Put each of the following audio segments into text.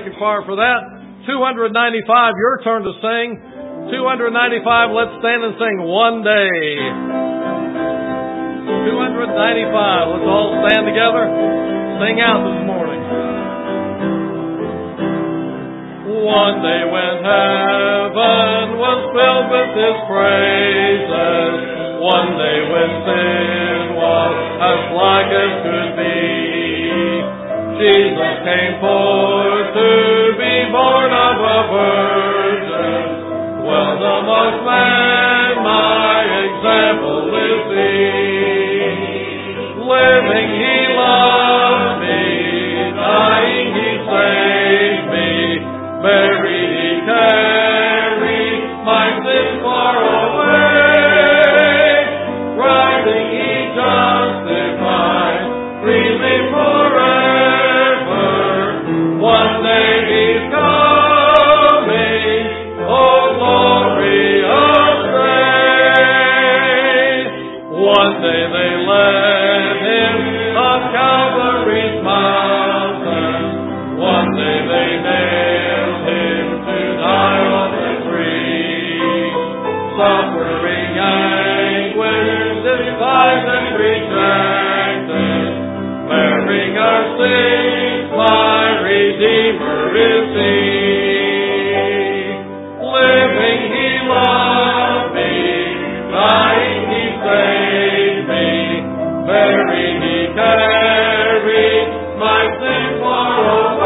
Thank you, choir, for that. 295, your turn to sing. 295, let's stand and sing One Day. 295, let's all stand together. Sing out this morning. One day when heaven was filled with His praises, one day when sin was as black as could be, Jesus came forth to be born of a virgin. Dwelt amongst men, my example is He. Living He loved me, dying He saved me, buried He carried my sins far away, rising He justified, freely forever. One day He's coming, oh glorious day. One day they led Him up Calvary's mountain. One day they nailed Him to die on the tree. Suffering anguish, despised and rejected, bearing our sins, my Redeemer is He. Living He loved me, dying He saved me, buried He carried my sin far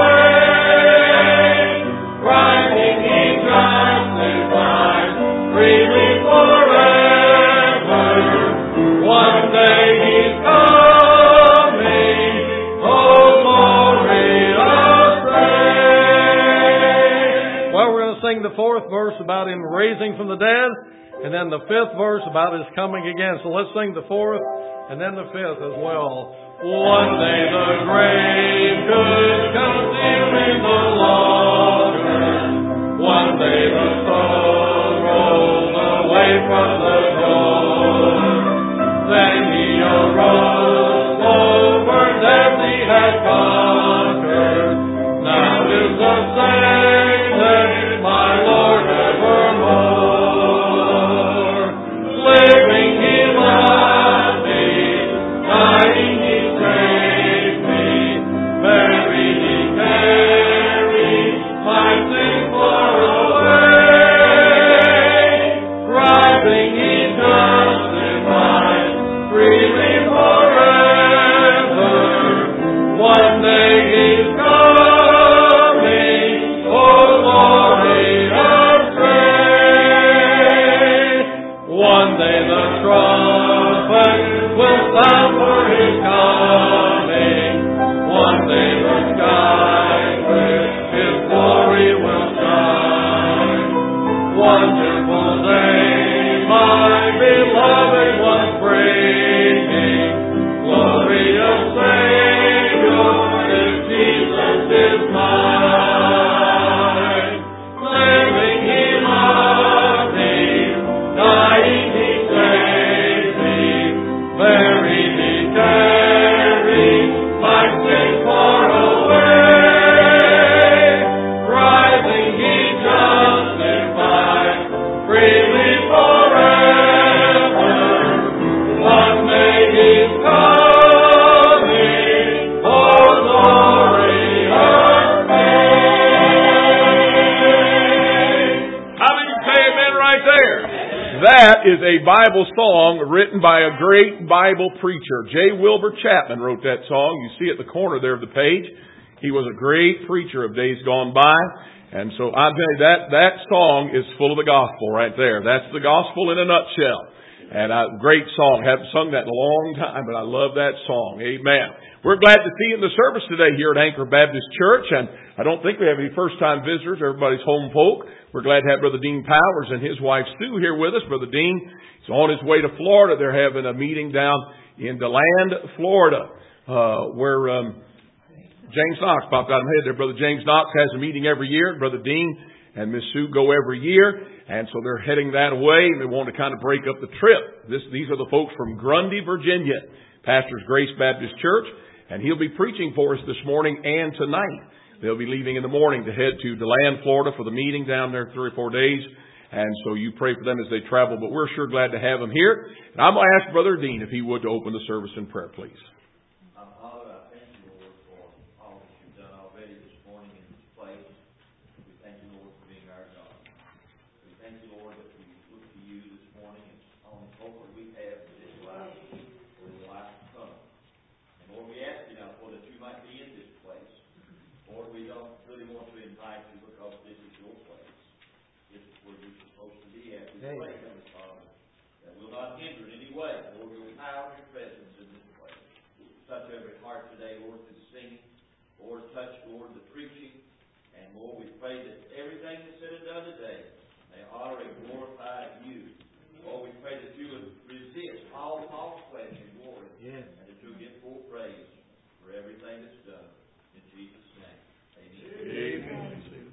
away, rising He justified, freely forever. One day He's coming, oh glorious day. Well, we're going to sing the fourth verse about Him raising from the dead, and then the fifth verse about His coming again. So let's sing the fourth and then the fifth as well. One day the grave could conceal Him no longer. One day the stone rolled away from the door. Then He arose, over death He had conquered. Now is the Savior, my Lord evermore. Living He loved me, dying He saved me, buried He carried my sin far away, rising He justified, freely forever. One day He's coming, oh glorious day. One day the trumpet will sound for His coming. One day the sky with His glory will shine. Wonderful day, my beloved one bringing. Glorious Savior, if Jesus is mine. Living He loved me, dying He saved me, buried He carried my sin far away, rising He justified, freely forever. One day He's coming, oh glorious day. How many say amen right there? That is a Bible song written by a great Bible preacher. J. Wilbur Chapman wrote that song. You see at the corner there of the page. He was a great preacher of days gone by. And so I tell you, that song is full of the gospel right there. That's the gospel in a nutshell. And a great song. Haven't sung that in a long time, but I love that song. Amen. We're glad to see you in the service today here at Anchor Baptist Church. And I don't think we have any first-time visitors. Everybody's home folk. We're glad to have Brother Dean Powers and his wife Sue here with us. Brother Dean is on his way to Florida. They're having a meeting down in DeLand, Florida, where James Knox popped out of my head there. Brother James Knox has a meeting every year. Brother Dean and Miss Sue go every year. And so they're heading that way, and they want to kind of break up the trip. These are the folks from Grundy, Virginia, Pastor's Grace Baptist Church, and he'll be preaching for us this morning and tonight. They'll be leaving in the morning to head to DeLand, Florida for the meeting down there 3 or 4 days. And so you pray for them as they travel, but we're sure glad to have them here. And I'm going to ask Brother Dean if he would to open the service in prayer, please. Father, I thank you, Lord, for all that you've done already this morning in this place. We thank you, Lord, for being our God. We thank you, Lord, that we look to you this morning and on the hope that we have for this life, for the life to come. And Lord, we ask you now, Lord, that you might be in this place. Lord, we don't really want to invite you because this is your place. This is where you're supposed to be at. We pray, Heavenly Father, that will not hinder in any way, Lord, your power and your presence in this place. Touch every heart today, Lord, through the singing. Lord, touch, Lord, the preaching. And Lord, we pray that everything that's said and done today may honor and glorify you. Lord, we pray that you would resist all false flesh and glory. And that you'll get full praise for everything that's done. In Jesus' name. Amen.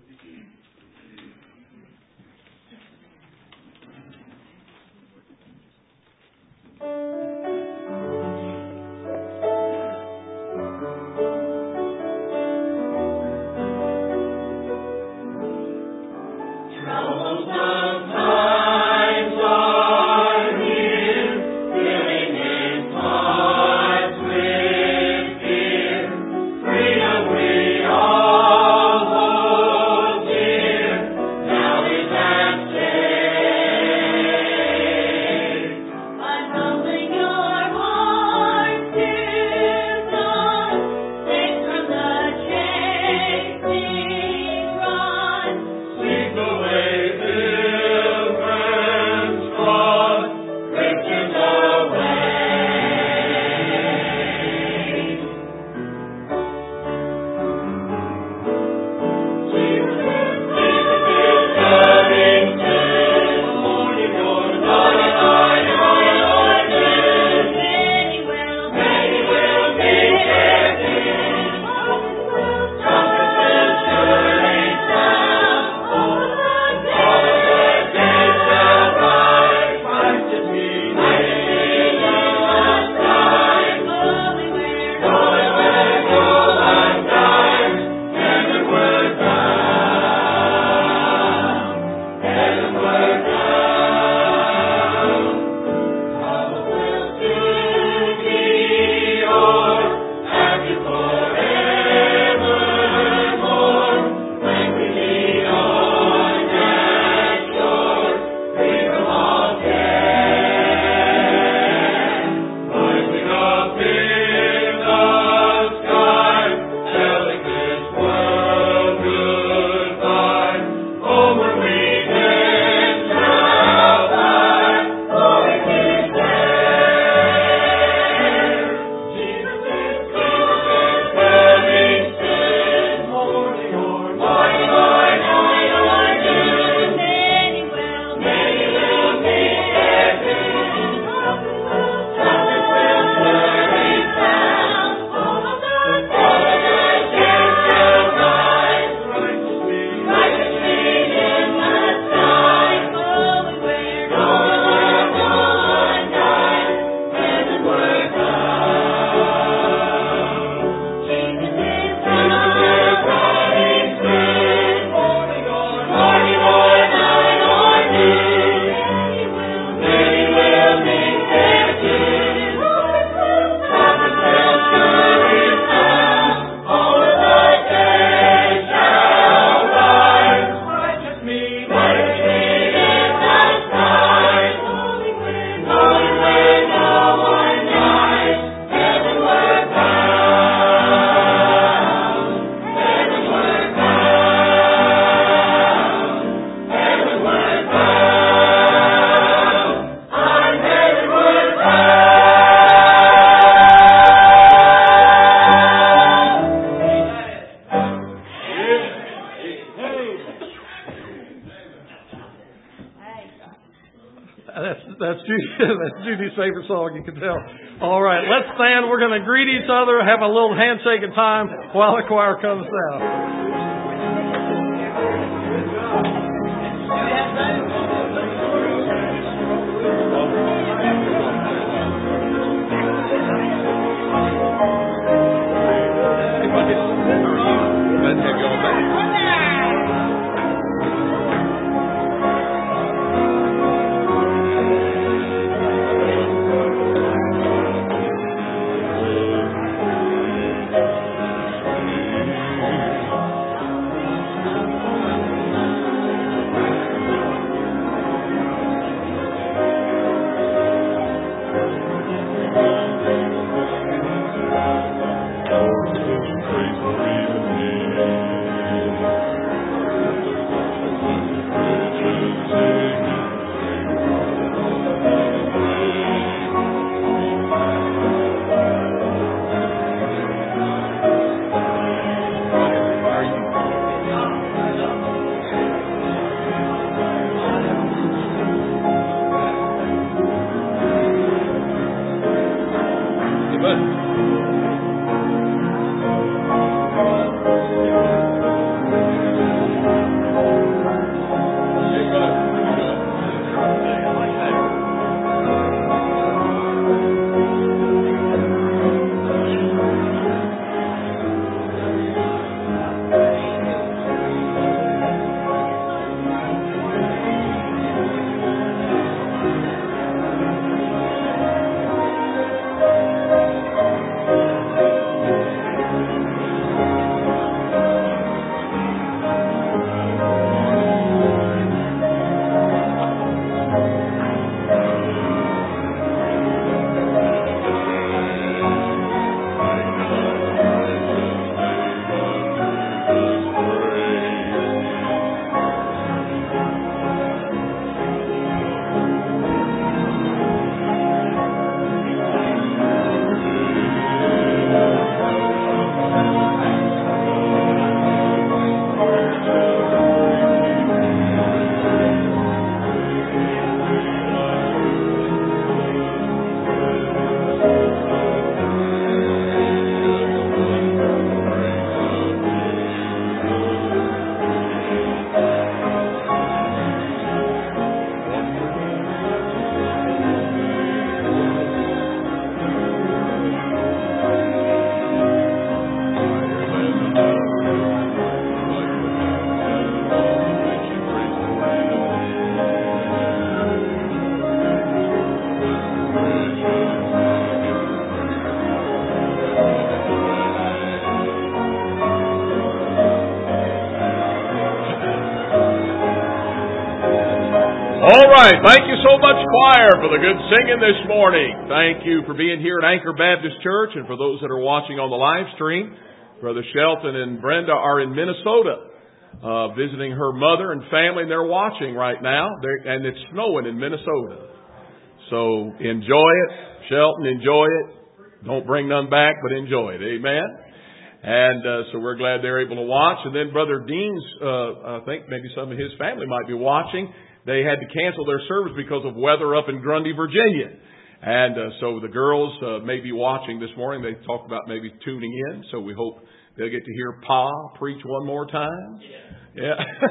That's Judy's favorite song, you can tell. All right, let's stand. We're going to greet each other, have a little handshaking time while the choir comes down. Let's have right. Thank you so much, choir, for the good singing this morning. Thank you for being here at Anchor Baptist Church, and for those that are watching on the live stream. Brother Shelton and Brenda are in Minnesota, visiting her mother and family, and they're watching right now. And it's snowing in Minnesota. So enjoy it. Shelton, enjoy it. Don't bring none back, but enjoy it. Amen. And so we're glad they're able to watch. And then Brother Dean's, I think maybe some of his family might be watching. They had to cancel their service because of weather up in Grundy, Virginia. And so the girls may be watching this morning. They talked about maybe tuning in. So we hope they'll get to hear Pa preach one more time. Yeah.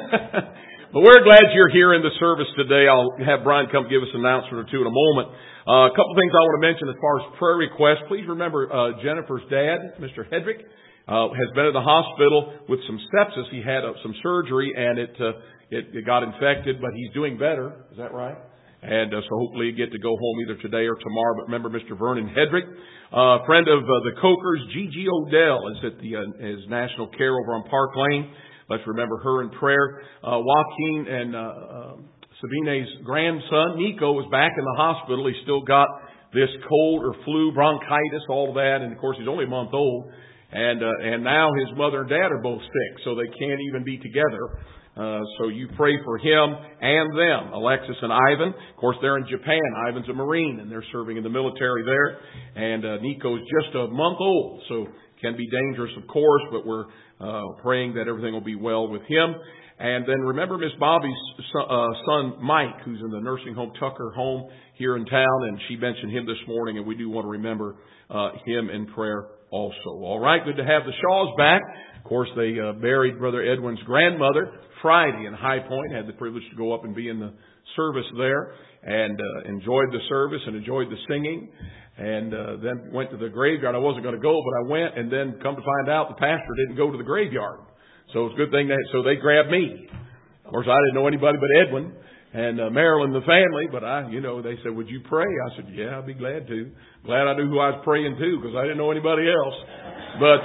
But we're glad you're here in the service today. I'll have Brian come give us an announcement or two in a moment. A couple of things I want to mention as far as prayer requests. Please remember Jennifer's dad, Mr. Hedrick, has been in the hospital with some sepsis. He had some surgery and it got infected, but he's doing better. Is that right? And so hopefully you get to go home either today or tomorrow. But remember Mr. Vernon Hedrick, friend of the Cokers, Gigi Odell is at his National Care over on Park Lane. Let's remember her in prayer. Joaquin and Sabine's grandson, Nico, is back in the hospital. He's still got this cold or flu, bronchitis, all of that. And, of course, he's only a month old. And now his mother and dad are both sick, so they can't even be together. So you pray for him and them, Alexis and Ivan. Of course, they're in Japan. Ivan's a Marine, and they're serving in the military there. And Nico's just a month old, so can be dangerous, of course, but we're praying that everything will be well with him. And then remember Miss Bobby's son, Mike, who's in the nursing home, Tucker Home here in town, and she mentioned him this morning, and we do want to remember him in prayer also. All right, good to have the Shaws back. Of course, they buried Brother Edwin's grandmother Friday in High Point. Had the privilege to go up and be in the service there, and enjoyed the service and enjoyed the singing. And then went to the graveyard. I wasn't going to go, but I went, and then come to find out the pastor didn't go to the graveyard. So it's a good thing so they grabbed me. Of course, I didn't know anybody but Edwin and Marilyn, the family, but they said, would you pray? I said, yeah, I'd be glad to. Glad I knew who I was praying to, because I didn't know anybody else. But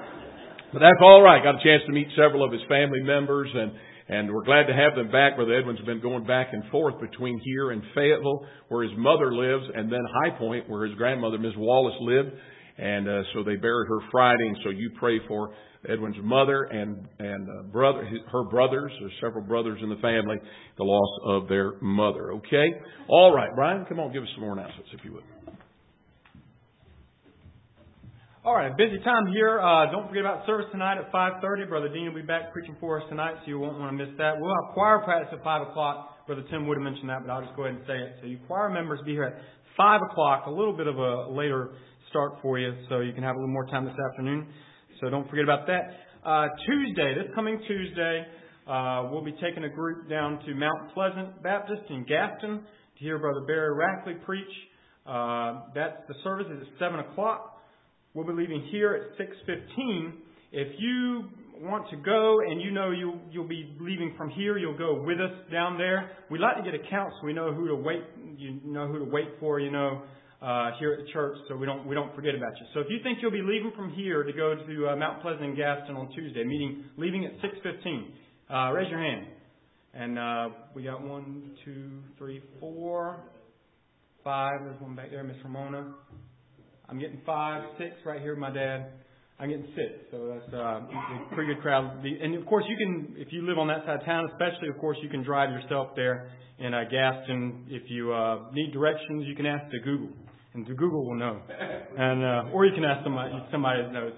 that's all right. Got a chance to meet several of his family members, and we're glad to have them back. Brother Edwin's been going back and forth between here and Fayetteville, where his mother lives, and then High Point, where his grandmother, Ms. Wallace, lived. And so they buried her Friday, and so you pray for Edwin's mother and brother, her brothers. There's several brothers in the family, the loss of their mother. Okay? All right, Brian, come on, give us some more announcements, if you would. All right, busy time here. Don't forget about service tonight at 5:30. Brother Dean will be back preaching for us tonight, so you won't want to miss that. We'll have choir practice at 5 o'clock. Brother Tim would have mentioned that, but I'll just go ahead and say it. So you choir members be here at 5 o'clock, a little bit of a later start for you, so you can have a little more time this afternoon. So don't forget about that. Tuesday, this coming Tuesday, we'll be taking a group down to Mount Pleasant Baptist in Gaston to hear Brother Barry Rackley preach. The service is at 7 o'clock. We'll be leaving here at 6:15. If you want to go and you'll be leaving from here, you'll go with us down there. We'd like to get a count so we know who to wait. You know who to wait for. Here at the church, so we don't forget about you. So if you think you'll be leaving from here to go to Mount Pleasant and Gaston on Tuesday, leaving at 6:15, raise your hand. And we got 1, 2, 3, 4, 5. There's one back there, Miss Ramona. I'm getting 5, 6 right here with my dad. I'm getting 6, so that's a pretty good crowd. And of course, you can, if you live on that side of town, especially, of course, you can drive yourself there in Gaston. If you need directions, you can ask the Google. And the Google will know, and or you can ask somebody that knows.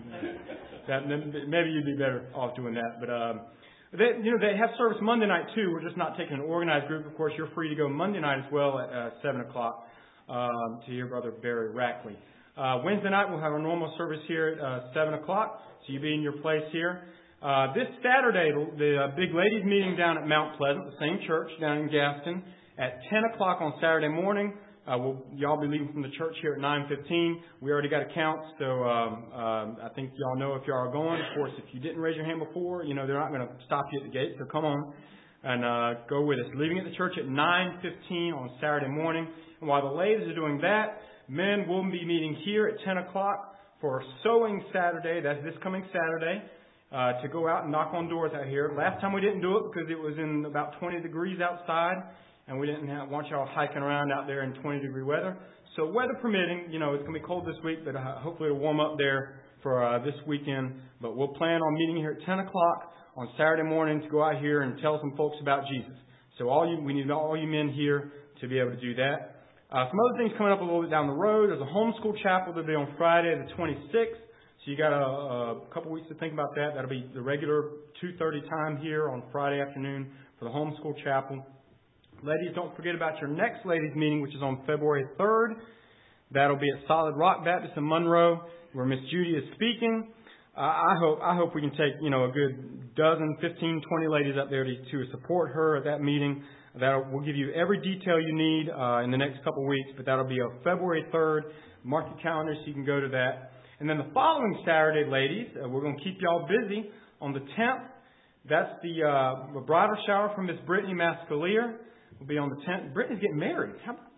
Maybe you'd be better off doing that. But they have service Monday night too. We're just not taking an organized group. Of course, you're free to go Monday night as well at 7 o'clock to hear Brother Barry Rackley. Wednesday night we'll have our normal service here at 7 o'clock. So you'll be in your place here. This Saturday, the big ladies meeting down at Mount Pleasant, the same church down in Gaston, at 10 o'clock on Saturday morning. Y'all be leaving from the church here at 9:15. We already got a count, so I think y'all know if y'all are going. Of course, if you didn't raise your hand before, they're not going to stop you at the gate, so come on and go with us. Leaving at the church at 9:15 on Saturday morning. And while the ladies are doing that, men will be meeting here at 10 o'clock for Sewing Saturday. That's this coming Saturday. To go out and knock on doors out here. Last time we didn't do it because it was in about 20 degrees outside. and we didn't want y'all hiking around out there in 20-degree weather. So weather permitting, it's going to be cold this week, but hopefully it'll warm up there for this weekend. But we'll plan on meeting here at 10 o'clock on Saturday morning to go out here and tell some folks about Jesus. So we need all you men here to be able to do that. Some other things coming up a little bit down the road. There's a homeschool chapel that'll be on Friday the 26th. So you got a couple weeks to think about that. That'll be the regular 2:30 time here on Friday afternoon for the homeschool chapel. Ladies, don't forget about your next ladies meeting, which is on February 3rd. That'll be at Solid Rock Baptist in Monroe, where Miss Judy is speaking. I hope we can take, a good dozen, 15, 20 ladies up there to support her at that meeting. We'll give you every detail you need in the next couple of weeks, but that'll be on February 3rd. Mark your calendar so you can go to that. And then the following Saturday, ladies, we're going to keep y'all busy on the 10th. That's the bridal shower from Miss Brittany Mascalier. Will be on the 10th. Brittany's getting married. How about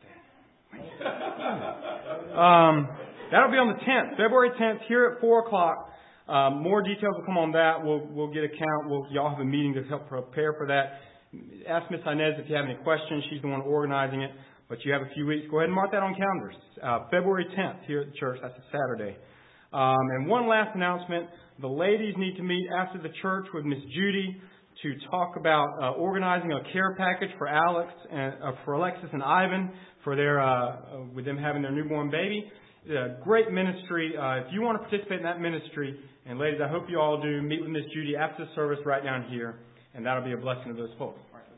that? That'll be on the 10th, February 10th, here at 4 o'clock. More details will come on that. We'll get a count. Y'all have a meeting to help prepare for that. Ask Miss Inez if you have any questions. She's the one organizing it. But you have a few weeks. Go ahead and mark that on calendars. February 10th here at the church. That's a Saturday. And one last announcement. The ladies need to meet after the church with Miss Judy to talk about organizing a care package for Alexis and Ivan for with them having their newborn baby. Great ministry. If you want to participate in that ministry, and ladies, I hope you all do, meet with Miss Judy after the service right down here, and that'll be a blessing to those folks.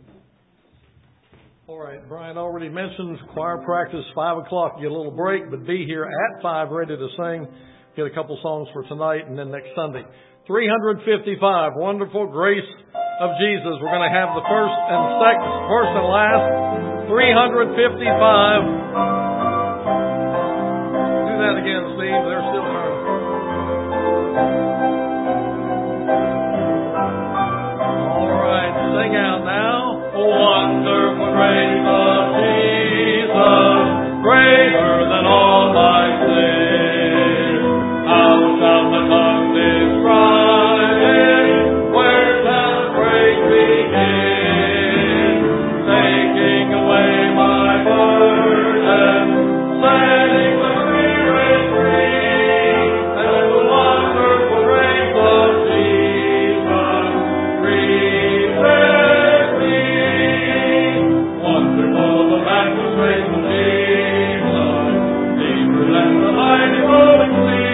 All right, Brian already mentioned choir practice, 5 o'clock. Get a little break, but be here at 5 ready to sing. Get a couple songs for tonight and then next Sunday. 355, Wonderful Grace of Jesus. We're going to have the first and last. 355. Do that again, Steve. They're still turning. All right, sing out now. Wonderful grace of Jesus, greater than all my sin. How shall the tongue describe it? Where shall praise begin? Taking away my burden, setting the spirit free, and the wonderful grace of Jesus reaches me. Wonderful the matchless grace of Jesus, deeper than the mighty rolling sea.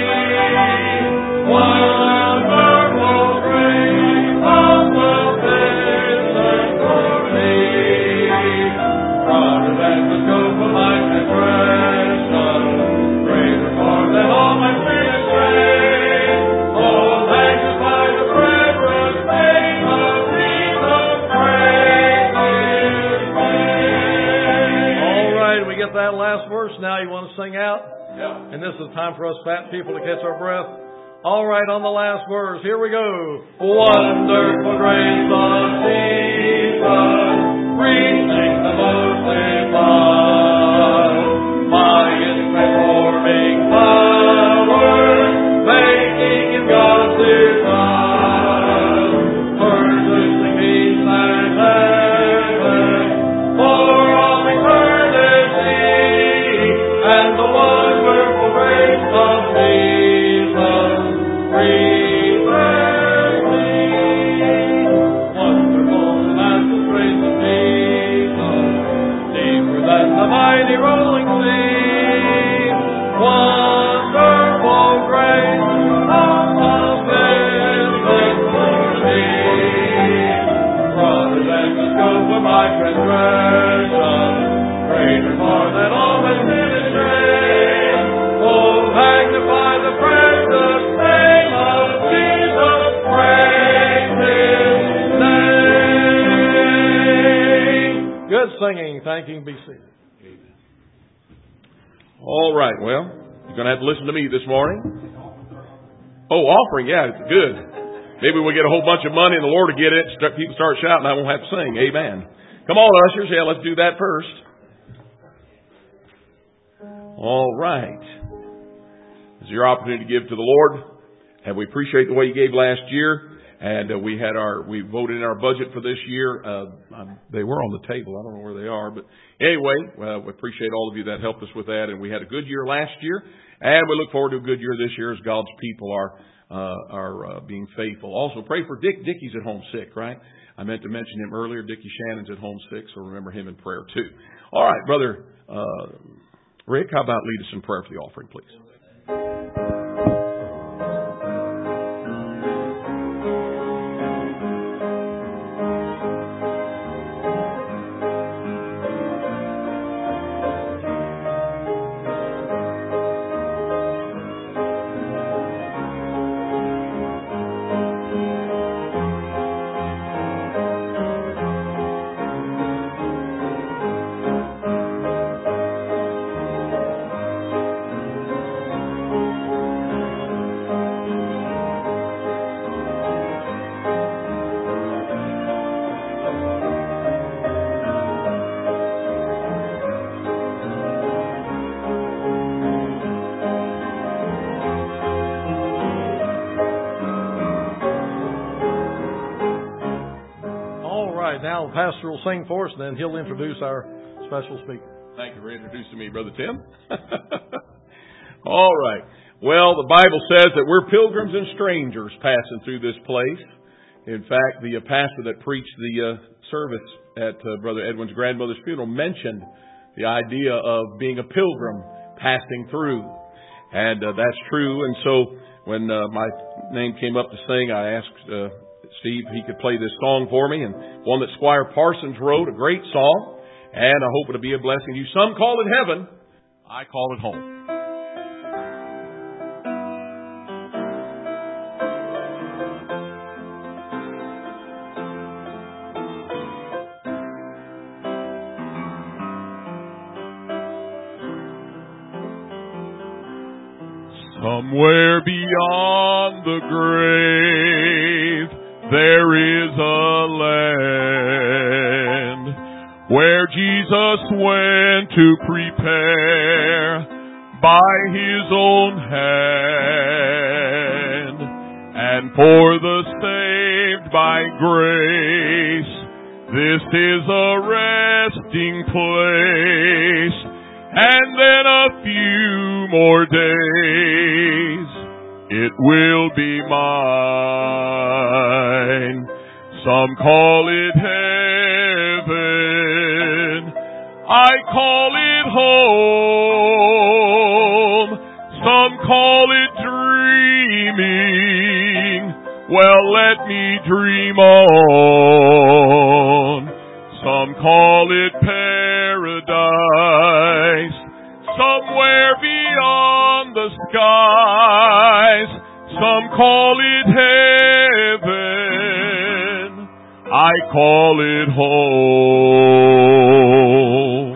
Wonderful grace, how will this and for me? Broader than the scope of my transgression, greater far than all my sin and shame. Oh, magnify the precious name of Jesus, praise His name. All right, we get that last verse now. You want to sing out? Yeah. And this is time for us fat people to catch our breath. All right, on the last verse, here we go. Wonderful grace of Jesus, reaching the most divine, by His transforming power, making in God's design, purchasing peace and heaven for all eternity, and the wonderful grace of Jesus reaches me. Wonderful the matchless grace of Jesus, deeper than the mighty rolling sea. Wonderful grace, how sufficient for me. Broader than the scope of my transgression, greater far than all my sin and shame. Oh, magnify the precious name of Jesus, praise His name. Good singing. Thank you. Be seated. All right, well, you're going to have to listen to me this morning. Oh, offering, yeah, it's good. Maybe we'll get a whole bunch of money and the Lord will get it. People start shouting, I won't have to sing. Amen. Come on, ushers. Yeah, let's do that first. All right. This is your opportunity to give to the Lord. And we appreciate the way you gave last year. And we voted in our budget for this year. They were on the table. I don't know where they are. But anyway, we appreciate all of you that helped us with that. And we had a good year last year. And we look forward to a good year this year as God's people are being faithful. Also, pray for Dick. Dickie's at home sick, right? I meant to mention him earlier. Dickie Shannon's at home sick, so remember him in prayer too. All right, Brother Rick, how about lead us in prayer for the offering, please? Now the pastor will sing for us, and then he'll introduce our special speaker. Thank you for introducing me, Brother Tim. All right. Well, the Bible says that we're pilgrims and strangers passing through this place. In fact, the pastor that preached the service at Brother Edwin's grandmother's funeral mentioned the idea of being a pilgrim passing through. And that's true. And so when my name came up to sing, I asked Steve if he could play this song for me, and one that Squire Parsons wrote, a great song, and I hope it'll be a blessing to you. Some call it heaven, I call it home. Somewhere beyond the grave, there is a land where Jesus went to prepare by His own hand. And for the saved by grace, this is a resting place. And then a few more days, it will be mine. Some call it heaven, I call it home. Some call it dreaming, well, let me dream on. Some call it paradise, somewhere beyond the skies. Some call it heaven, I call it home.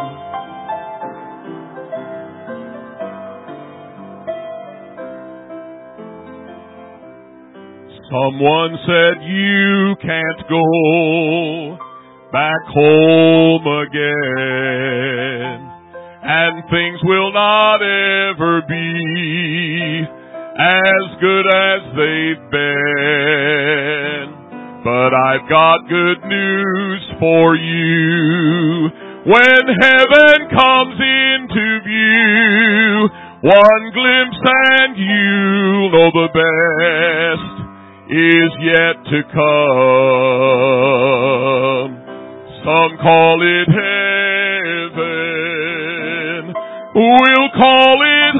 Someone said you can't go back home again, and things will not ever be as good as they've been. But I've got good news for you. When heaven comes into view, one glimpse and you'll know the best is yet to come. Some call it heaven, we'll call it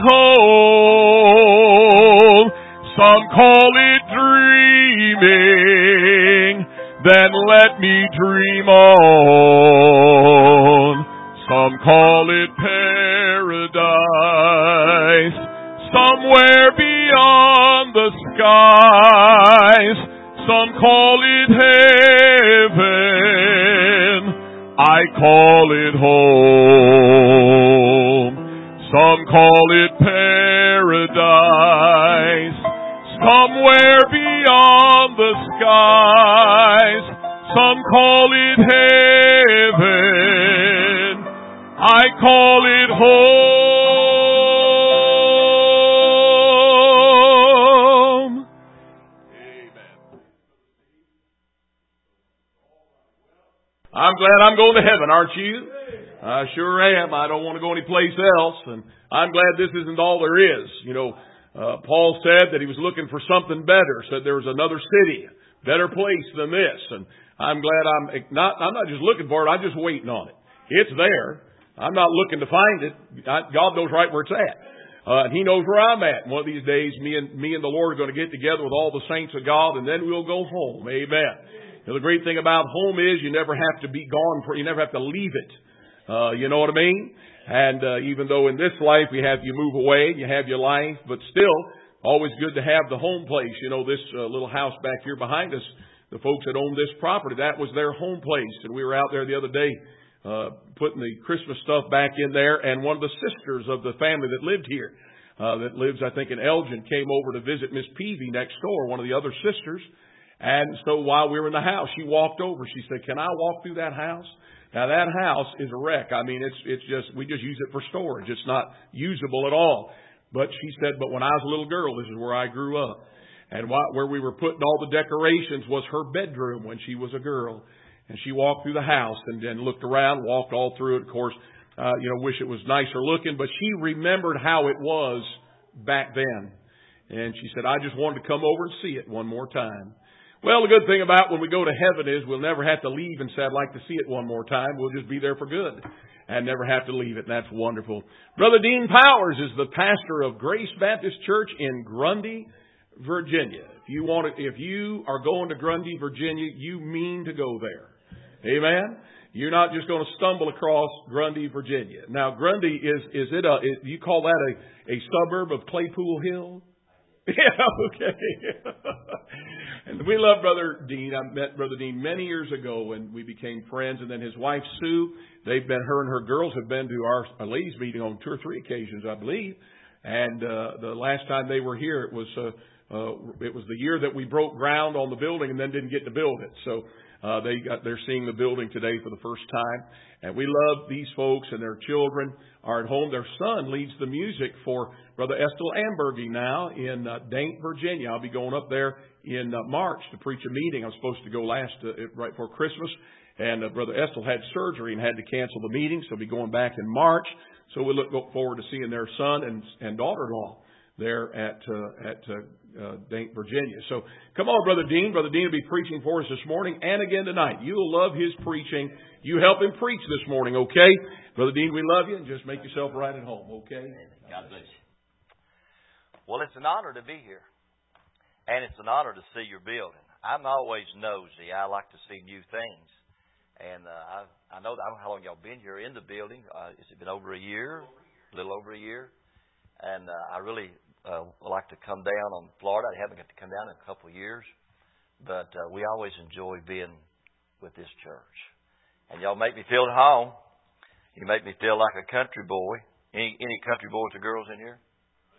home. Some call it dreaming, then let me dream on. Some call it paradise, somewhere beyond the skies. Some call it heaven, I call it home. Some call it paradise, somewhere beyond the skies. Some call it heaven, I call it home. Amen. I'm glad I'm going to heaven, aren't you? I sure am. I don't want to go anyplace else. And I'm glad this isn't all there is. You know, Paul said that he was looking for something better. Said there was another city, better place than this. And I'm glad I'm not just looking for it. I'm just waiting on it. It's there. I'm not looking to find it. God knows right where it's at. And He knows where I'm at. And one of these days, me and the Lord are going to get together with all the saints of God, and then we'll go home. Amen. You know, the great thing about home is you never have to be gone you never have to leave it. You know what I mean? And even though in this life you move away, you have your life, but still, always good to have the home place. You know, this little house back here behind us, the folks that owned this property, that was their home place. And we were out there the other day putting the Christmas stuff back in there, and one of the sisters of the family that lived here, that lives, I think, in Elgin, came over to visit Miss Peavy next door, one of the other sisters. And so while we were in the house, she walked over. She said, "Can I walk through that house?" Now that house is a wreck. I mean, it's just, we just use it for storage. It's not usable at all. But she said, "But when I was a little girl, this is where I grew up. And where we were putting all the decorations was her bedroom when she was a girl." And she walked through the house and then looked around, walked all through it. Of course, wish it was nicer looking, but she remembered how it was back then. And she said, "I just wanted to come over and see it one more time." Well, the good thing about when we go to heaven is we'll never have to leave and say, "I'd like to see it one more time." We'll just be there for good and never have to leave it. And that's wonderful. Brother Dean Powers is the pastor of Grace Baptist Church in Grundy, Virginia. If you are going to Grundy, Virginia, you mean to go there. Amen? You're not just going to stumble across Grundy, Virginia. Now, Grundy, you call that a suburb of Claypool Hill? Yeah, okay. And we love Brother Dean. I met Brother Dean many years ago and we became friends. And then his wife, Sue, her and her girls have been to our ladies meeting on 2 or 3 occasions, I believe. And the last time they were here, it was the year that we broke ground on the building and then didn't get to build it. So they're seeing the building today for the first time. And we love these folks, and their children are at home. Their son leads the music for Brother Estel Ambergy now in Dane, Virginia. I'll be going up there in March to preach a meeting. I was supposed to go right before Christmas, and Brother Estel had surgery and had to cancel the meeting, so I'll be going back in March. So we look forward to seeing their son and daughter-in-law there at Dane, Virginia. So come on, Brother Dean. Brother Dean will be preaching for us this morning and again tonight. You'll love his preaching. You help him preach this morning, okay? Brother Dean, we love you, and just make yourself right at home, okay? God bless you. Well, it's an honor to be here, and it's an honor to see your building. I'm always nosy. I like to see new things, and I don't know how long y'all been here in the building. Has it been over a year? A little over a year? And I really like to come down on Florida. I haven't got to come down in a couple of years, but we always enjoy being with this church. And y'all make me feel at home. You make me feel like a country boy. Any country boys or girls in here?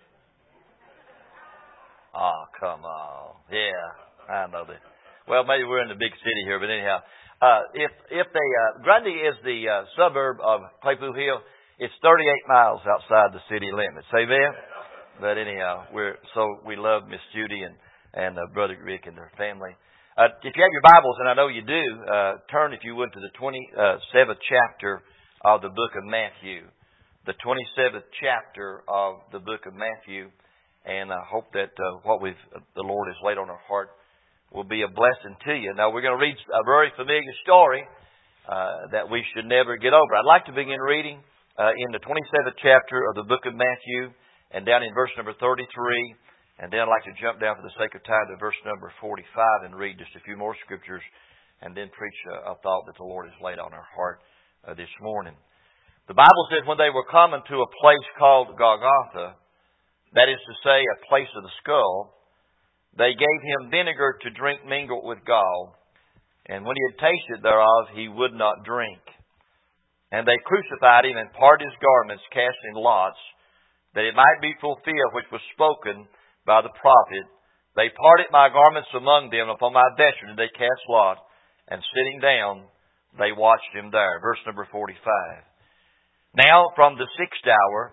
Oh, come on. Yeah, I know that. Well, maybe we're in the big city here, but anyhow, Grundy is the suburb of Claypool Hill. It's 38 miles outside the city limits. Amen? But anyhow, we love Miss Judy and Brother Rick and their family. If you have your Bibles, and I know you do, turn, if you would, to the 27th chapter of the book of Matthew. The 27th chapter of the book of Matthew. And I hope that what the Lord has laid on our heart will be a blessing to you. Now, we're going to read a very familiar story that we should never get over. I'd like to begin reading in the 27th chapter of the book of Matthew, and down in verse number 33. And then I'd like to jump down for the sake of time to verse number 45 and read just a few more scriptures and then preach a thought that the Lord has laid on our heart this morning. The Bible says when they were coming to a place called Golgotha, that is to say, a place of the skull, they gave him vinegar to drink mingled with gall. And when he had tasted thereof, he would not drink. And they crucified him and parted his garments, casting lots, that it might be fulfilled which was spoken by the prophet. They parted my garments among them, upon my vesture did they cast lot, and sitting down, they watched him there. Verse number 45. Now from the 6th hour,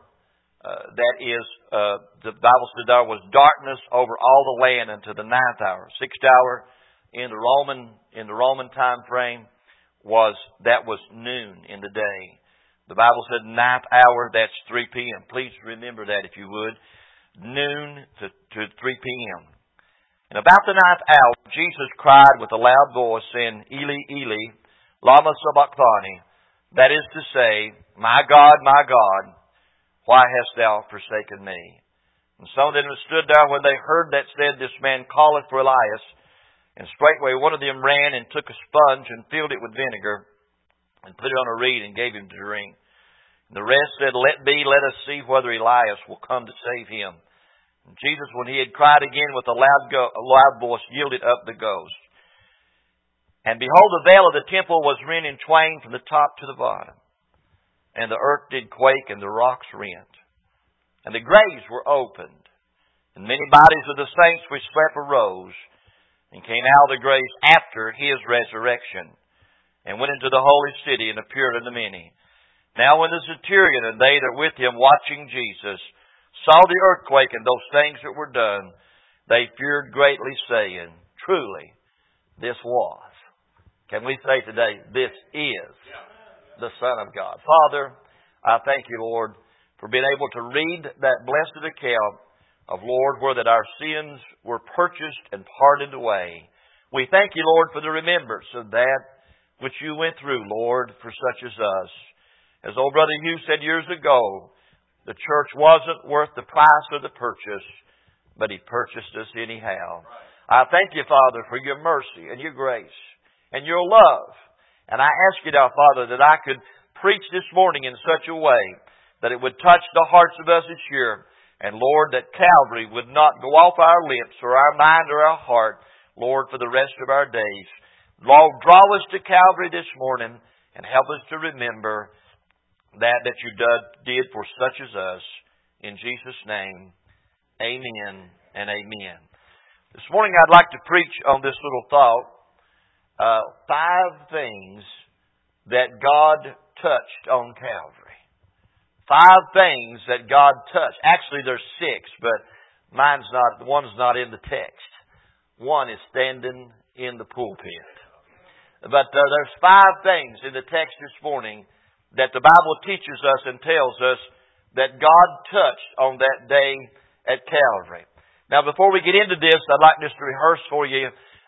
the Bible said there was darkness over all the land unto the 9th hour. 6th hour in the Roman time frame was noon in the day. The Bible said ninth hour, that's 3 p.m. Please remember that if you would. Noon to 3 p.m. And about the ninth hour, Jesus cried with a loud voice, saying, Eli, Eli, lama sabachthani. That is to say, my God, why hast thou forsaken me? And some of them stood there when they heard that said, This man calleth for Elias. And straightway one of them ran and took a sponge and filled it with vinegar and put it on a reed and gave him to drink. And the rest said, Let be, let us see whether Elias will come to save him. And Jesus, when he had cried again with a loud voice, yielded up the ghost. And behold, the veil of the temple was rent in twain from the top to the bottom. And the earth did quake, and the rocks rent. And the graves were opened. And many bodies of the saints which slept arose, and came out of the graves after his resurrection, and went into the holy city, and appeared unto many. Now when the centurion and they that with him watching Jesus saw the earthquake and those things that were done, they feared greatly, saying, Truly, this was. Can we say today, this is the Son of God? Father, I thank you, Lord, for being able to read that blessed account of, Lord, where that our sins were purchased and pardoned away. We thank you, Lord, for the remembrance of that which you went through, Lord, for such as us. As old Brother Hugh said years ago, the church wasn't worth the price of the purchase, but He purchased us anyhow. I thank you, Father, for your mercy and your grace and your love. And I ask you now, Father, that I could preach this morning in such a way that it would touch the hearts of us this year. And Lord, that Calvary would not go off our lips or our mind or our heart, Lord, for the rest of our days. Lord, draw us to Calvary this morning and help us to remember that you did for such as us. In Jesus' name, amen and amen. This morning I'd like to preach on this little thought. 5 things that God touched on Calvary. 5 things that God touched. Actually, there's 6, but one's not in the text. One is standing in the pulpit. But there's 5 things in the text this morning that the Bible teaches us and tells us that God touched on that day at Calvary. Now, before we get into this, I'd like just to rehearse for you.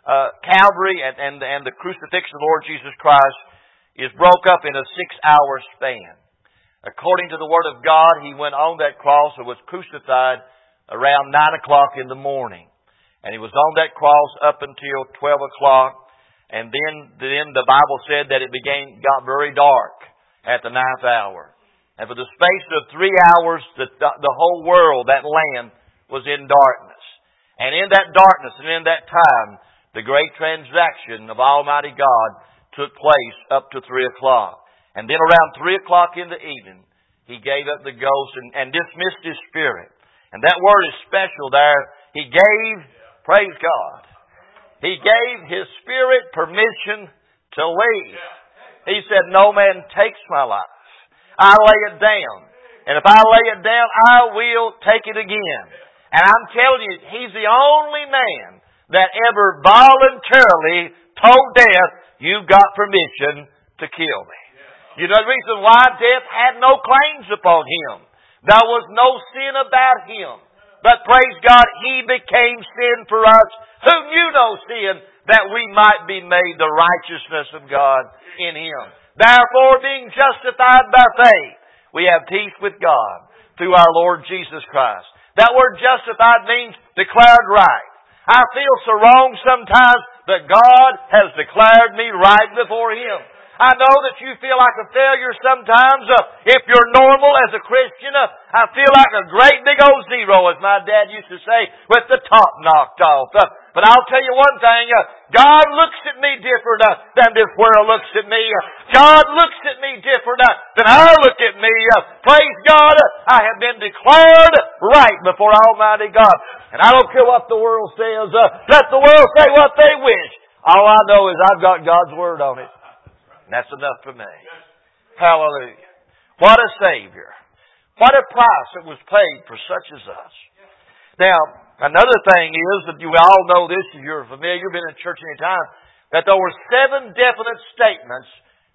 Calvary and the crucifixion of the Lord Jesus Christ is broke up in a 6-hour span. According to the Word of God, He went on that cross and was crucified around 9 o'clock in the morning. And He was on that cross up until 12 o'clock. And then the Bible said that it got very dark at the 9th hour. And for the space of 3 hours, the whole world, that land, was in darkness. And in that darkness and in that time, the great transaction of Almighty God took place up to 3 o'clock. And then around 3 o'clock in the evening, He gave up the ghost and dismissed His spirit. And that word is special there. He gave, praise God, He gave His spirit permission to leave. He said, no man takes my life. I lay it down. And if I lay it down, I will take it again. And I'm telling you, He's the only man that ever voluntarily told death, you've got permission to kill me. You know the reason why? Death had no claims upon Him. There was no sin about Him. But praise God, He became sin for us who knew no sin, that we might be made the righteousness of God in Him. Therefore, being justified by faith, we have peace with God through our Lord Jesus Christ. That word justified means declared right. I feel so wrong sometimes, but God has declared me right before Him. I know that you feel like a failure sometimes. If you're normal as a Christian, I feel like a great big old zero, as my dad used to say, with the top knocked off. But I'll tell you one thing, God looks at me different than this world looks at me. God looks at me different than I look at me. Praise God, I have been declared right before Almighty God. And I don't care what the world says. Let the world say what they wish. All I know is I've got God's Word on it. And that's enough for me. Hallelujah. What a Savior. What a price that was paid for such as us. Now, another thing is that you all know this if you're familiar, been in church any time, that there were 7 definite statements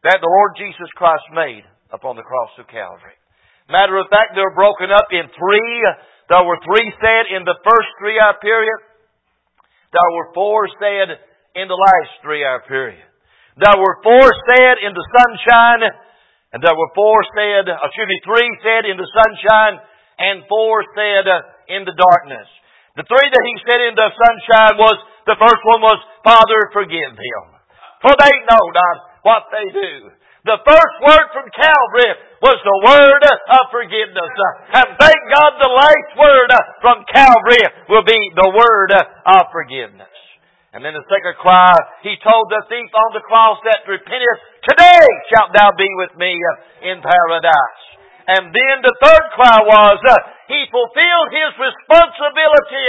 that the Lord Jesus Christ made upon the cross of Calvary. Matter of fact, they're broken up in three. There were three said in the first 3-hour period. There were 4 said in the last 3-hour period. There were 4 said in the sunshine, and there were 3 said in the sunshine, and 4 said in the darkness. The 3 that he said in the sunshine was, the first one was, Father, forgive them, for they know not what they do. The first word from Calvary was the word of forgiveness. And thank God the last word from Calvary will be the word of forgiveness. And then the second cry, he told the thief on the cross that repenteth, today shalt thou be with me in paradise. And then the third cry was, he fulfilled his responsibility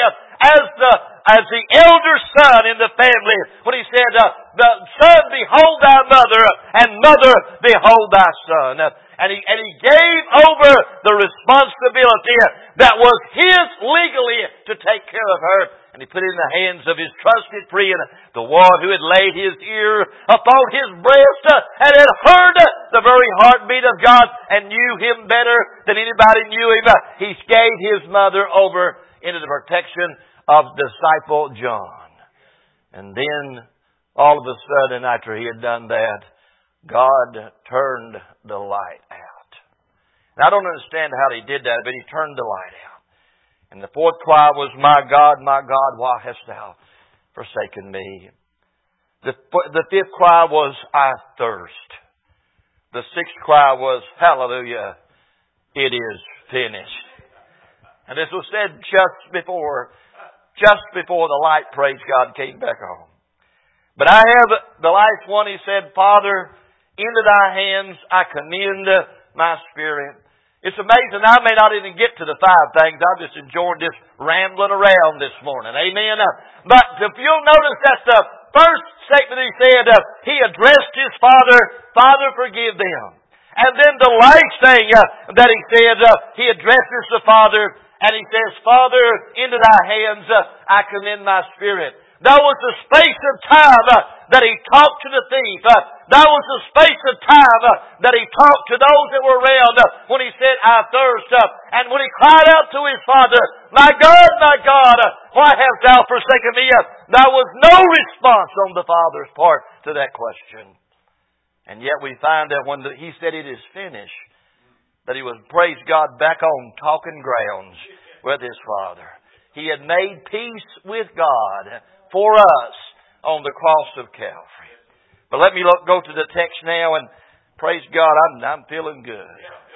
as the elder son in the family when he said, the son, behold thy mother, and mother, behold thy son. And he gave over the responsibility that was his legally to take care of her. And he put it in the hands of his trusted friend, the one who had laid his ear upon his breast and had heard the very heartbeat of God and knew him better than anybody knew him. He gave his mother over into the protection of disciple John. And then, all of a sudden, after he had done that, God turned the light out. Now, I don't understand how he did that, but he turned the light out. And the fourth cry was, my God, why hast thou forsaken me? The fifth cry was, I thirst. The sixth cry was, hallelujah, it is finished. And this was said just before the light, praise God, came back on. But I have the last one, he said, Father, into thy hands I commend my spirit. It's amazing, I may not even get to the 5 things. I'm just enjoying this rambling around this morning. Amen. But if you'll notice that the first statement he said, he addressed his father, Father, forgive them. And then the last thing that he said, he addresses the Father, and he says, Father, into thy hands I commend my spirit. There was a space of time that he talked to the thief. There was a space of time that he talked to those that were around when he said, I thirst. And when he cried out to his father, my God, why hast thou forsaken me? There was no response on the father's part to that question. And yet we find that when he said it is finished, that he was, praise God, back on talking grounds with his father. He had made peace with God for us on the cross of Calvary. But let me go to the text now, and praise God, I'm feeling good.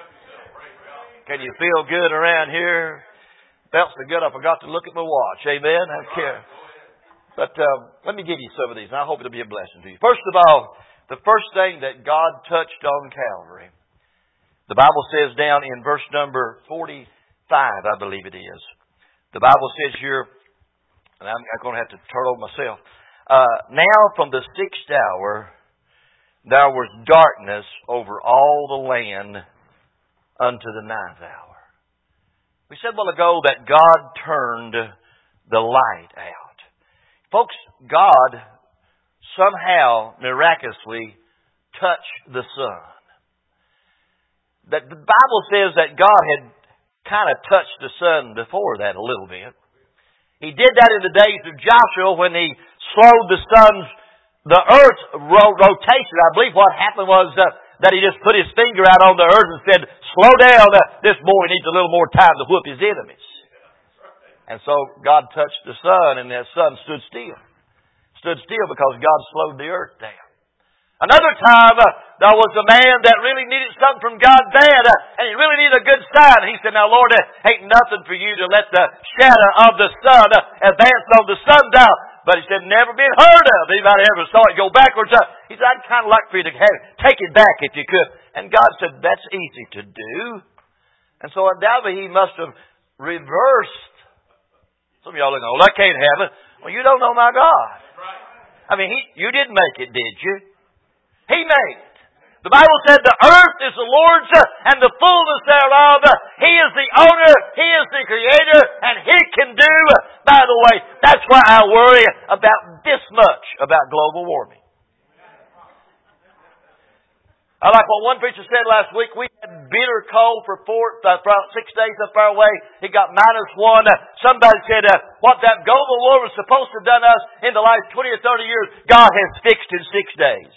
Can you feel good around here? Felt so good I forgot to look at my watch. Amen? I don't care. But let me give you some of these, and I hope it'll be a blessing to you. First of all, the first thing that God touched on Calvary, the Bible says down in verse number 45, I believe it is. The Bible says here, and I'm going to have to turn over myself. Now from the 6th hour, there was darkness over all the land unto the 9th hour. We said a while ago that God turned the light out. Folks, God somehow miraculously touched the sun. That the Bible says that God had kind of touched the sun before that a little bit. He did that in the days of Joshua when he slowed the earth's rotation. I believe what happened was that he just put his finger out on the earth and said, slow down, this boy needs a little more time to whoop his enemies. And so God touched the sun, and the sun stood still. Stood still because God slowed the earth down. Another time, there was a man that really needed something from God bad, and he really needed a good sign. He said, now Lord, it ain't nothing for you to let the shadow of the sun advance on the sundial. But he said, never been heard of. Anybody ever saw it go backwards? He said, I'd kind of like for you to take it back if you could. And God said, that's easy to do. And so undoubtedly he must have reversed. Some of y'all are going, well, that can't happen. Well, you don't know my God. I mean, you didn't make it, did you? He made it. The Bible said the earth is the Lord's and the fullness thereof. He is the owner. He is the creator. And He can do, by the way, that's why I worry about this much about global warming. I like what one preacher said last week. We had bitter cold for 6 days up our way. It got -1. Somebody said, what that global war was supposed to have done us in the last 20 or 30 years, God has fixed in 6 days.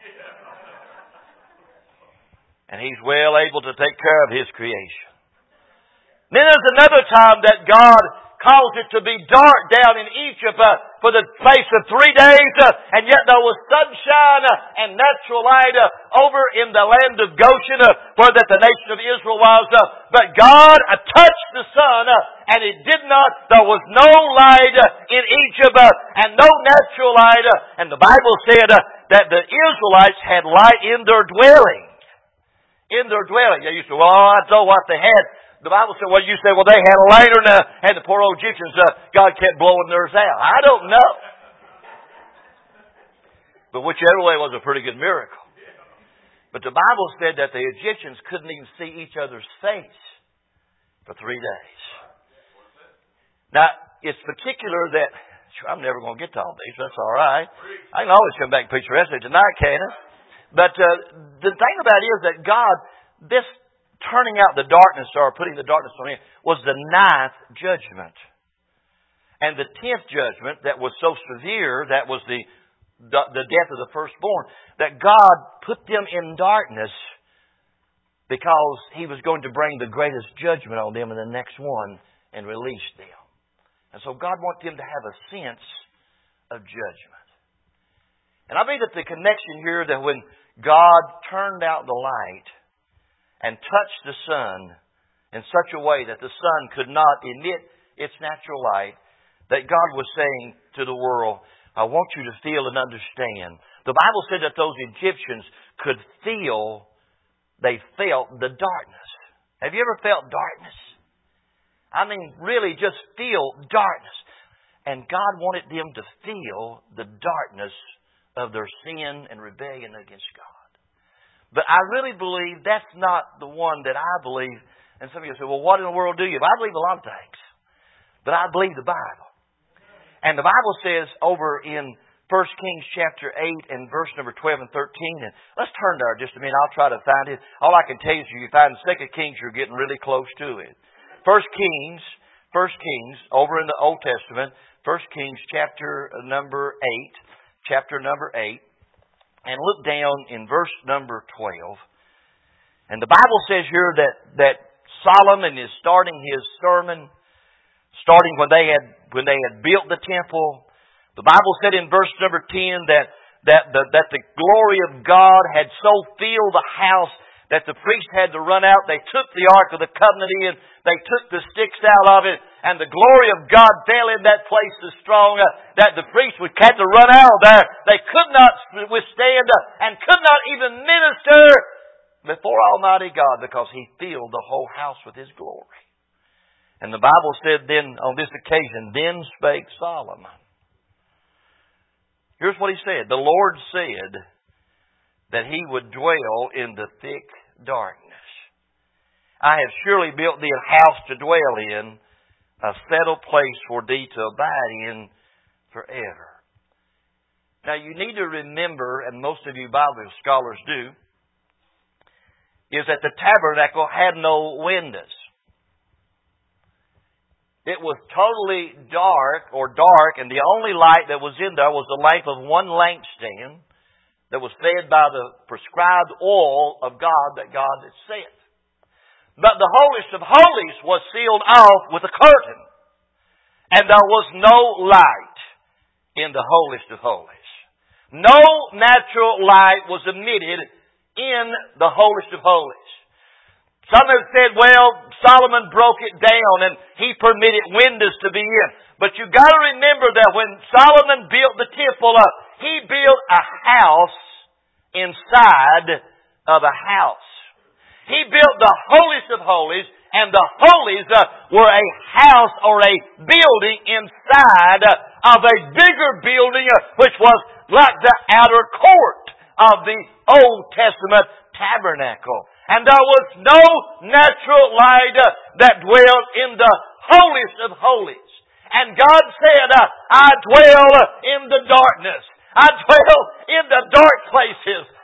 And He's well able to take care of His creation. Then there's another time that God caused it to be dark down in Egypt for the space of 3 days, and yet there was sunshine and natural light over in the land of Goshen, where that the nation of Israel was. But God touched the sun, and there was no light in Egypt, and no natural light. And the Bible said that the Israelites had light in their dwelling. In their dwelling. You say, well, I don't know what they had. The Bible said, well, you say, well, they had a lantern, and the poor old Egyptians, God kept blowing theirs out. I don't know. But whichever way, it was a pretty good miracle. But the Bible said that the Egyptians couldn't even see each other's face for 3 days. Now, it's particular that, I'm never going to get to all these, that's all right. I can always come back and preach the rest of it tonight, can't I? But the thing about it is that God, this turning out the darkness or putting the darkness on Him was the 9th judgment. And the 10th judgment that was so severe, that was the death of the firstborn, that God put them in darkness because He was going to bring the greatest judgment on them in the next one and release them. And so God wanted them to have a sense of judgment. And I believe that the connection here, that when God turned out the light and touched the sun in such a way that the sun could not emit its natural light, that God was saying to the world, I want you to feel and understand. The Bible said that those Egyptians could feel, they felt the darkness. Have you ever felt darkness? I mean, really just feel darkness. And God wanted them to feel the darkness of their sin and rebellion against God. But I really believe that's not the one that I believe. And some of you say, well, what in the world do you? Well, I believe a lot of things. But I believe the Bible. And the Bible says over in 1 Kings chapter 8 and verse number 12 and 13. And let's turn there just a minute. I'll try to find it. All I can tell you is if you find 2 Kings, you're getting really close to it. 1 Kings, over in the Old Testament, 1 Kings chapter number 8. And look down in verse number 12. And the Bible says here that Solomon is starting his sermon, starting when they had built the temple. The Bible said in verse number 10 that the glory of God had so filled the house that the priest had to run out. They took the Ark of the Covenant in. They took the sticks out of it. And the glory of God fell in that place so strong that the priest would have to run out of there. They could not withstand and could not even minister before Almighty God because He filled the whole house with His glory. And the Bible said then on this occasion, then spake Solomon. Here's what he said. The Lord said that He would dwell in the thick darkness. I have surely built thee a house to dwell in, a settled place for thee to abide in forever. Now you need to remember, and most of you Bible scholars do, is that the tabernacle had no windows. It was totally dark, and the only light that was in there was the lamp of one lampstand that was fed by the prescribed oil of God that God had set. But the holiest of holies was sealed off with a curtain. And there was no light in the holiest of holies. No natural light was emitted in the holiest of holies. Some have said, well, Solomon broke it down and he permitted windows to be in. But you've got to remember that when Solomon built the temple, he built a house inside of a house. He built the holiest of holies, and the holies were a house or a building inside of a bigger building, which was like the outer court of the Old Testament tabernacle. And there was no natural light that dwelt in the holiest of holies. And God said, I dwell in the darkness. I dwell in the dark places.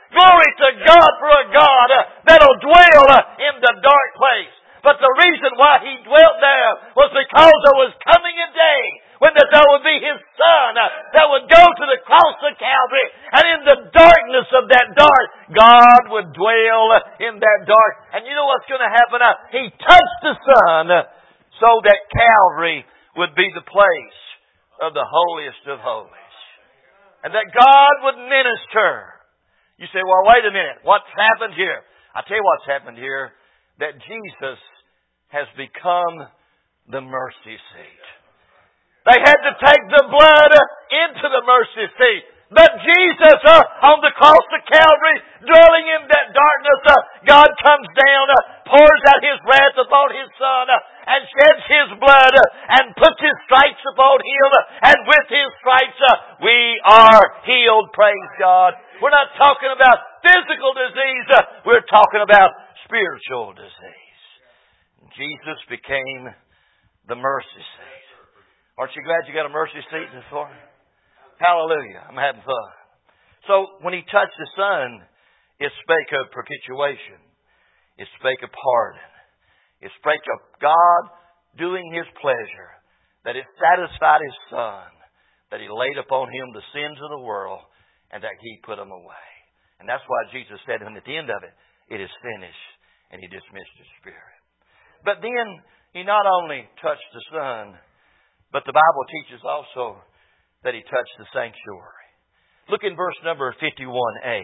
Glory to God for a God that'll dwell in the dark place. But the reason why He dwelt there was because there was coming a day when there would be His Son that would go to the cross of Calvary. And in the darkness of that dark, God would dwell in that dark. And you know what's going to happen? He touched the Son so that Calvary would be the place of the holiest of holies. And that God would minister. You say, well, wait a minute. What's happened here? I'll tell you what's happened here. That Jesus has become the mercy seat. They had to take the blood into the mercy seat. But Jesus, on the cross of Calvary, dwelling in that darkness, God comes down, pours out His wrath upon His Son, and sheds His blood, and puts His stripes upon Him, and with His stripes we are healed, praise God. We're not talking about physical disease, we're talking about spiritual disease. Jesus became the mercy seat. Aren't you glad you got a mercy seat this morning? Hallelujah. I'm having fun. So when He touched the Son, it spake of propitiation. It spake of pardon. It spake of God doing His pleasure. That it satisfied His Son. That He laid upon Him the sins of the world. And that He put them away. And that's why Jesus said at the end of it, it is finished. And He dismissed His spirit. But then He not only touched the Son, but the Bible teaches also that He touched the sanctuary. Look in verse number 51a.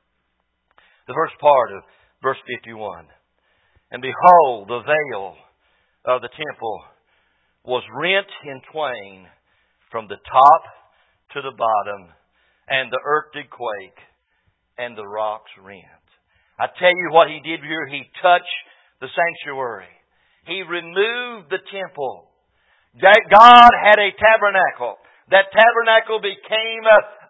The first part of verse 51. And behold, the veil of the temple was rent in twain from the top to the bottom, and the earth did quake, and the rocks rent. I tell you what He did here. He touched the sanctuary. He removed the temple. God had a tabernacle. That tabernacle became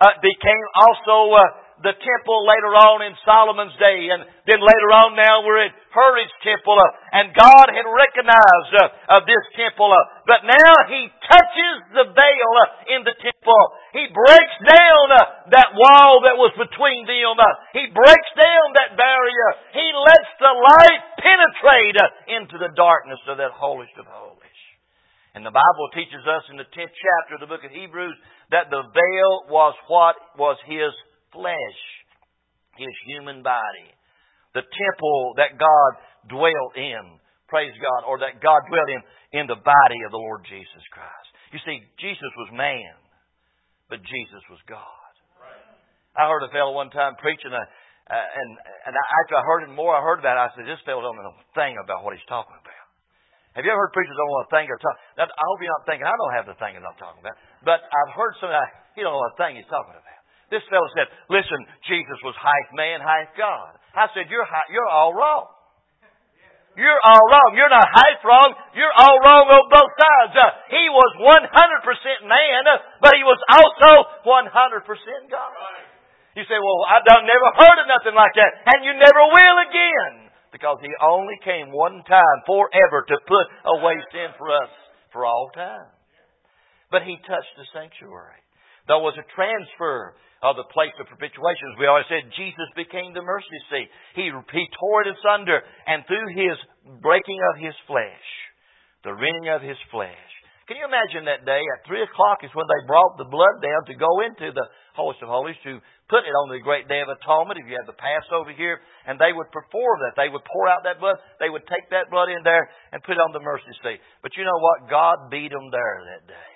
also the temple later on in Solomon's day. And then later on now we're at Herod's temple. And God had recognized this temple. But now He touches the veil in the temple. He breaks down that wall that was between them. He breaks down that barrier. He lets the light penetrate into the darkness of that holiest of holies. And the Bible teaches us in the 10th chapter of the book of Hebrews that the veil was what was His flesh, His human body. The temple that God dwelt in, praise God, or that God dwelt in the body of the Lord Jesus Christ. You see, Jesus was man, but Jesus was God. I heard a fellow one time preaching, and after I heard it more, I heard about it, I said, this fellow don't know a thing about what he's talking about. Have you ever heard preachers don't know a thing or talk? Now, I hope you're not thinking I don't have the thing I'm talking about. But I've heard somebody, he don't know a thing he's talking about. This fellow said, listen, Jesus was half man, half God. I said, you're all wrong. You're all wrong. You're not half wrong. You're all wrong on both sides. He was 100% man, but He was also 100% God. You say, well, I've never heard of nothing like that. And you never will again. Because He only came one time forever to put away sin for us for all time. But He touched the sanctuary. There was a transfer of the place of propitiation. As we always said, Jesus became the mercy seat. He tore it asunder, and through His breaking of His flesh, the rending of His flesh. Can you imagine that day at 3 o'clock is when they brought the blood down to go into the Holiest of Holies to put it on the great day of atonement. If you have the Passover here, and they would perform that. They would pour out that blood. They would take that blood in there and put it on the mercy seat. But you know what? God beat them there that day.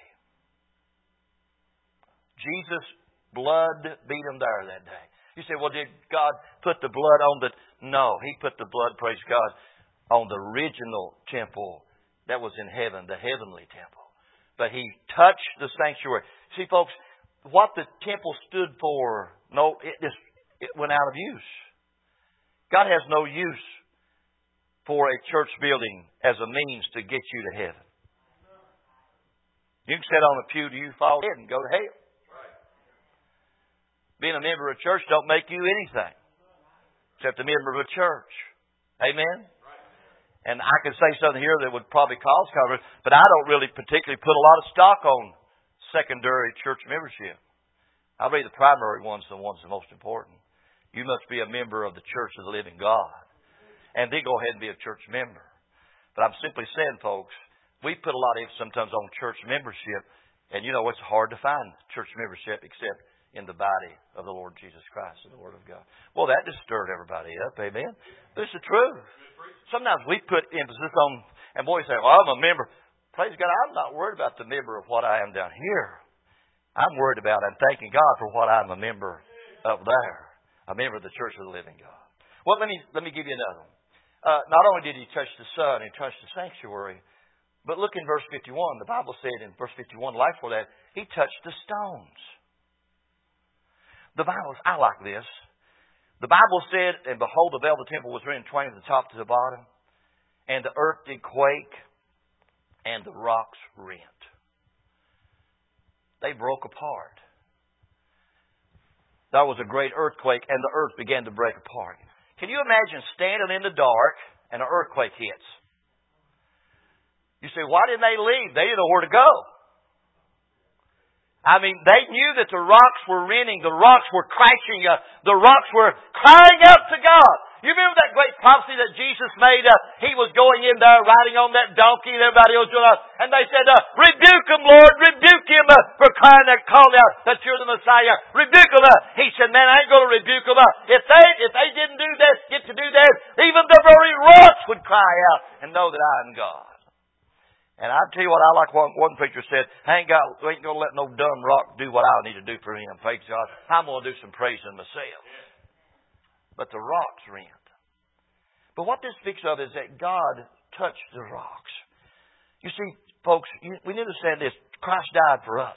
Jesus' blood beat them there that day. You say, well, did God put the blood on the... No, He put the blood, praise God, on the original temple that was in heaven, the heavenly temple. But He touched the sanctuary. See, folks, what the temple stood for, no, it went out of use. God has no use for a church building as a means to get you to heaven. You can sit on a pew till you fall dead and go to hell. Being a member of a church don't make you anything except a member of a church. Amen? And I could say something here that would probably cause controversy, but I don't really particularly put a lot of stock on secondary church membership. I believe the primary one's the one's the most important. You must be a member of the Church of the Living God. And then go ahead and be a church member. But I'm simply saying, folks, we put a lot of emphasis sometimes on church membership. And you know, it's hard to find church membership except in the body of the Lord Jesus Christ and the Word of God. Well, that just stirred everybody up, amen? But it's the truth. Sometimes we put emphasis on, and boys say, well, I'm a member. Praise God, I'm not worried about the member of what I am down here. I'm worried about and thanking God for what I'm a member up there. A member of the Church of the Living God. Well, let me give you another one. Not only did He touch the sun and touch the sanctuary, but look in verse 51. The Bible said in verse 51, life for that, He touched the stones. The Bible, I like this. The Bible said, and behold, the veil of the temple was rent in twain from the top to the bottom, and the earth did quake, and the rocks rent. They broke apart. There was a great earthquake, and the earth began to break apart. Can you imagine standing in the dark and an earthquake hits? You say, why didn't they leave? They didn't know where to go. I mean, they knew that the rocks were rending, the rocks were crashing, the rocks were crying out to God. You remember that great prophecy that Jesus made? He was going in there riding on that donkey and everybody else doing and they said, rebuke him, Lord, rebuke him for crying that call out that you're the Messiah. Rebuke him. He said, man, I ain't going to rebuke him. If they didn't do that, get to do that, even the very rocks would cry out and know that I am God. And I'll tell you what, I like what one preacher said, I ain't going to let no dumb rock do what I need to do for him. Praise God. I'm going to do some praising myself. But the rocks rent. But what this speaks of is that God touched the rocks. You see, folks, we need to understand this. Christ died for us.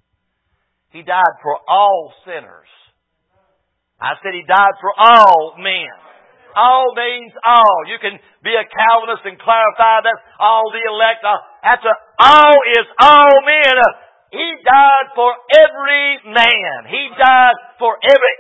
He died for all sinners. I said He died for all men. All means all. You can be a Calvinist and clarify that all the elect. All is all men. He died for every man. He died for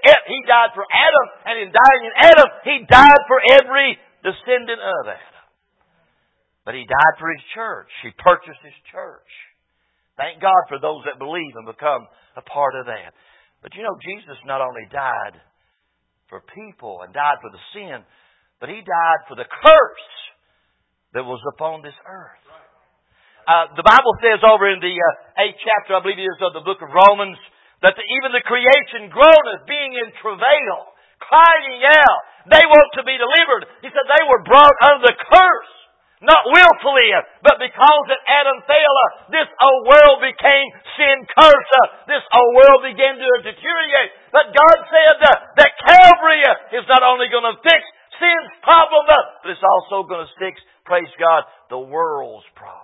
Adam. And in dying in Adam, He died for every descendant of Adam. But He died for His church. He purchased His church. Thank God for those that believe and become a part of that. But you know, Jesus not only died for people and died for the sin, but He died for the curse that was upon this earth. The Bible says over in the 8th chapter, I believe it is, of the book of Romans, that even the creation groaneth, being in travail, crying out. They want to be delivered. He said they were brought under the curse, not willfully, but because that Adam fell, this old world became sin cursed. This old world began to deteriorate. But God said that Calvary is not only going to fix sin's problem, but it's also going to fix, praise God, the world's problem.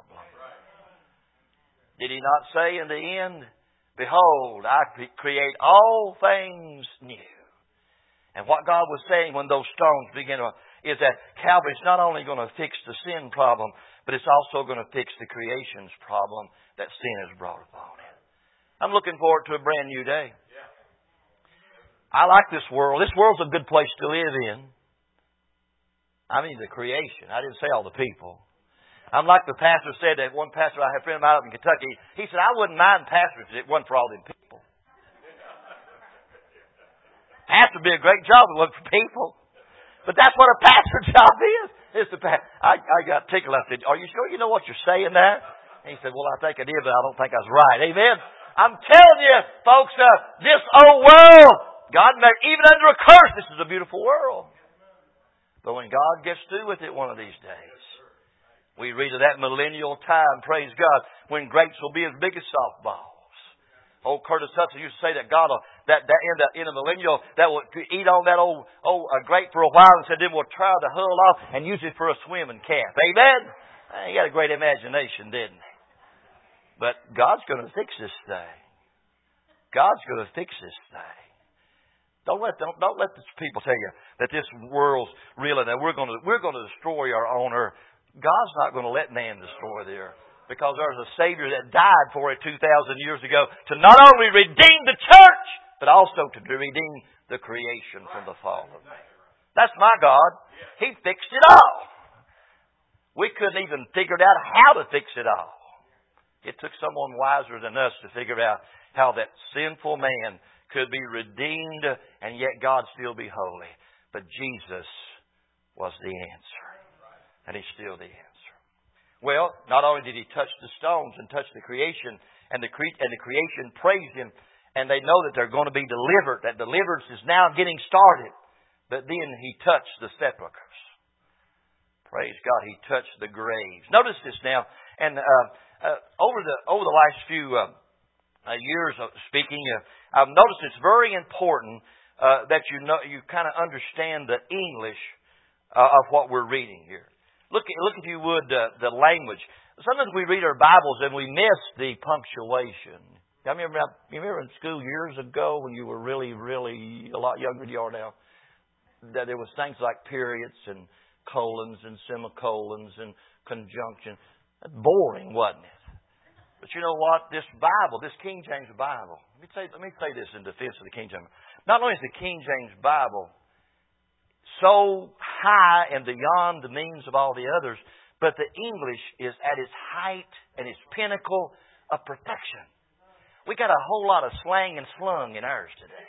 Did He not say in the end, behold, I create all things new? And what God was saying when those stones began to, is that Calvary's not only going to fix the sin problem, but it's also going to fix the creation's problem that sin has brought upon it. I'm looking forward to a brand new day. I like this world. This world's a good place to live in. I mean the creation. I didn't say all the people. I'm like the pastor said, that one pastor, I had a friend of mine up in Kentucky, he said, I wouldn't mind pastoring if it wasn't for all them people. Pastor would be a great job if it wasn't for people. But that's what a pastor's job is to I got tickled. I said, are you sure you know what you're saying there? And he said, well, I think I did, but I don't think I was right. Amen. I'm telling you, folks, this old world, God made, even under a curse, this is a beautiful world. But when God gets through with it one of these days, we read of that millennial time, praise God, when grapes will be as big as softballs. Old Curtis Hudson used to say that God will, that in a millennial, that will eat on that old grape for a while and said, then we'll try to hull off and use it for a swimming camp. Amen? He had a great imagination, didn't he? But God's going to fix this thing. God's going to fix this thing. Don't let these people tell you that this world's real and that we're going to destroy our owner. God's not going to let man destroy the earth, because there's a Savior that died for it 2,000 years ago to not only redeem the church, but also to redeem the creation from the fall of man. That's my God. He fixed it all. We couldn't even figure out how to fix it all. It took someone wiser than us to figure out how that sinful man could be redeemed, and yet God still be holy. But Jesus was the answer. And He's still the answer. Well, not only did He touch the stones and touch the creation, and the creation praised Him, and they know that they're going to be delivered, that deliverance is now getting started. But then He touched the sepulchres. Praise God, He touched the graves. Notice this now, and over the last few years of speaking, I've noticed it's very important that you kind of understand the English of what we're reading here. Look if you would, the language. Sometimes we read our Bibles and we miss the punctuation. You remember in school years ago when you were really, really a lot younger than you are now, that there was things like periods and colons and semicolons and conjunction. That's boring, wasn't it? But you know what? This Bible, this King James Bible, let me say this in defense of the King James. Not only is the King James Bible so high and beyond the means of all the others, but the English is at its height and its pinnacle of perfection. We got a whole lot of slang and slung in ours today.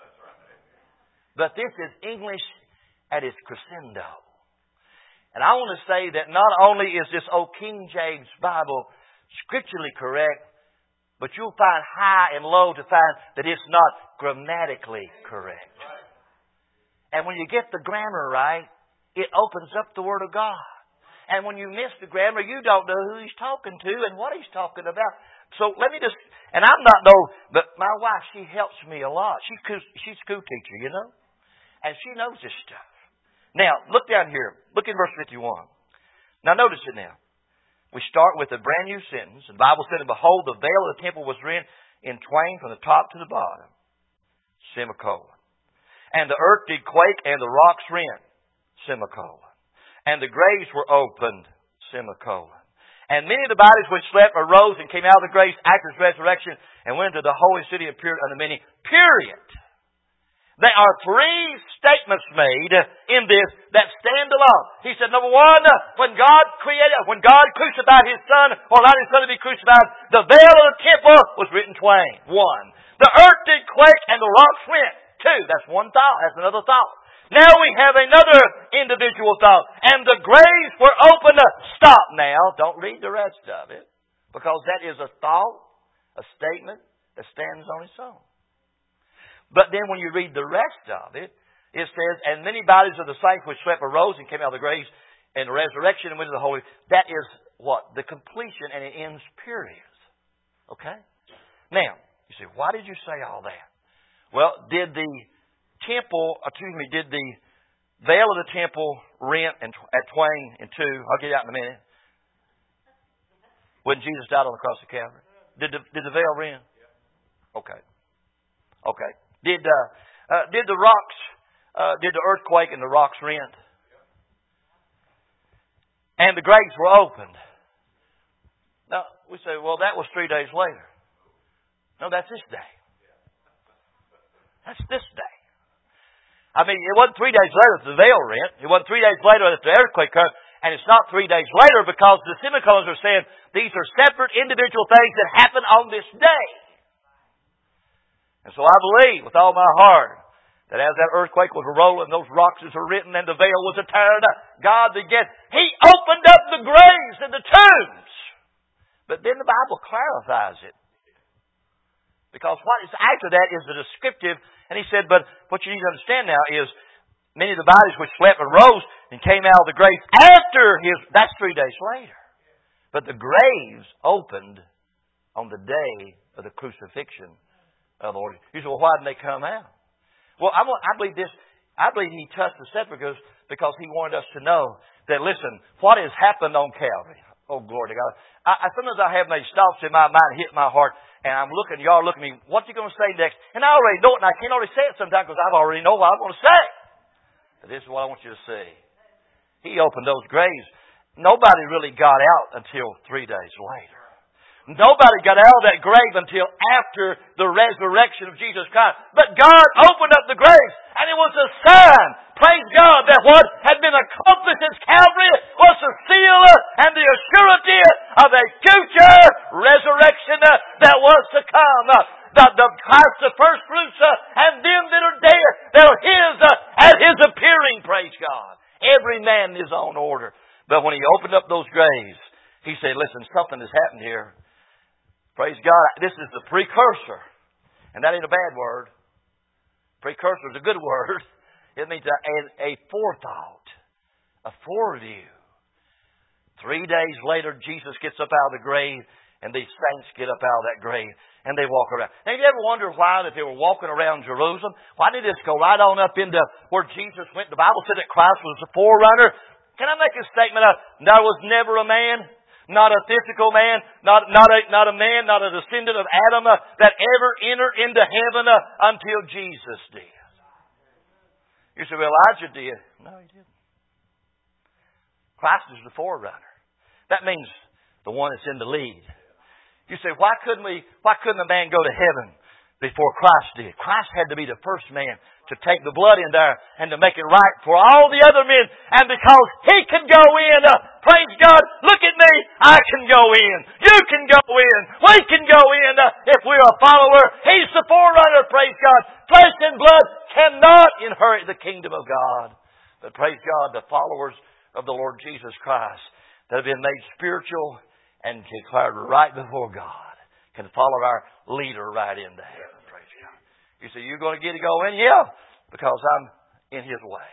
But this is English at its crescendo. And I want to say that not only is this old King James Bible scripturally correct, but you'll find high and low to find that it's not grammatically correct. And when you get the grammar right, it opens up the Word of God. And when you miss the grammar, you don't know who He's talking to and what He's talking about. So let me just, and I'm not but my wife, she helps me a lot. She's a school teacher, you know. And she knows this stuff. Now, look down here. Look in verse 51. Now notice it now. We start with a brand new sentence. The Bible said, "And behold, the veil of the temple was rent in twain from the top to the bottom." Semicolon. "And the earth did quake, and the rocks rent." Semicolon. "And the graves were opened." Semicolon. "And many of the bodies which slept arose and came out of the graves after His resurrection, and went into the holy city and appeared unto many." Period. There are three statements made in this that stand alone. He said, number one, when God crucified His Son, or allowed His Son to be crucified, the veil of the temple was rent in twain. One. The earth did quake and the rocks rent. Two. That's one thought. That's another thought. Now we have another individual thought. And the graves were opened. Stop now. Don't read the rest of it. Because that is a thought, a statement that stands on its own. But then when you read the rest of it, it says, "And many bodies of the saints which slept arose and came out of the graves in the resurrection and went to the holy." That is what? The completion, and it ends period. Okay? Now, you say, why did you say all that? Well, did the veil of the temple rent at twain in two? I'll get it out in a minute. When Jesus died on the cross of Calvary. Did the veil rent? Okay. Okay. Did the earthquake and the rocks rent? And the graves were opened. Now, we say, well, that was 3 days later. No, that's this day. That's this day. I mean, it wasn't 3 days later that the veil rent. It wasn't 3 days later that the earthquake occurred. And it's not 3 days later because the semicolons are saying these are separate individual things that happen on this day. And so I believe with all my heart that as that earthquake was rolling, those rocks were written and the veil was torn, God began. He opened up the graves and the tombs. But then the Bible clarifies it. Because what is after that is the descriptive. And He said, but what you need to understand now is many of the bodies which slept and rose and came out of the graves after that's 3 days later. But the graves opened on the day of the crucifixion of the Lord. You say, well, why didn't they come out? Well, I believe this. I believe He touched the sepulchres because He wanted us to know that, listen, what has happened on Calvary. Oh, glory to God. Sometimes I have these thoughts in my mind hit my heart, and y'all look at me, what's He going to say next? And I already know it, and I can't already say it sometimes because I already know what I'm going to say. But this is what I want you to see. He opened those graves. Nobody really got out until 3 days later. Nobody got out of that grave until after the resurrection of Jesus Christ. But God opened up the grave, and it was a sign, praise God, that what had been accomplished at Calvary was the seal and the assurity of a future resurrection that was to come. The Christ, the first fruits, and them that are dead, that are His at His appearing, praise God. Every man in his own order. But when He opened up those graves, He said, listen, something has happened here. Praise God. This is the precursor. And that ain't a bad word. Precursor is a good word. It means a forethought, a foreview. 3 days later, Jesus gets up out of the grave, and these saints get up out of that grave. And they walk around. Now, have you ever wondered why that they were walking around Jerusalem? Why didn't they just go right on up into where Jesus went? The Bible said that Christ was the forerunner. Can I make a statement? There was never a man, not a physical man, not a man, not a descendant of Adam that ever entered into heaven until Jesus did. You say, well, Elijah did. No, he didn't. Christ is the forerunner. That means the one that's in the lead. You say, why couldn't a man go to heaven before Christ did? Christ had to be the first man to take the blood in there and to make it right for all the other men. And because He could go in, praise God, look at me, I can go in. You can go in. We can go in if we're a follower. He's the forerunner, praise God. Flesh and blood cannot inherit the kingdom of God. But praise God, the followers of the Lord Jesus Christ that have been made spiritual and declared right before God can follow our leader right into heaven. Praise God. You say, you're going to get to go in? Yeah, because I'm in His way.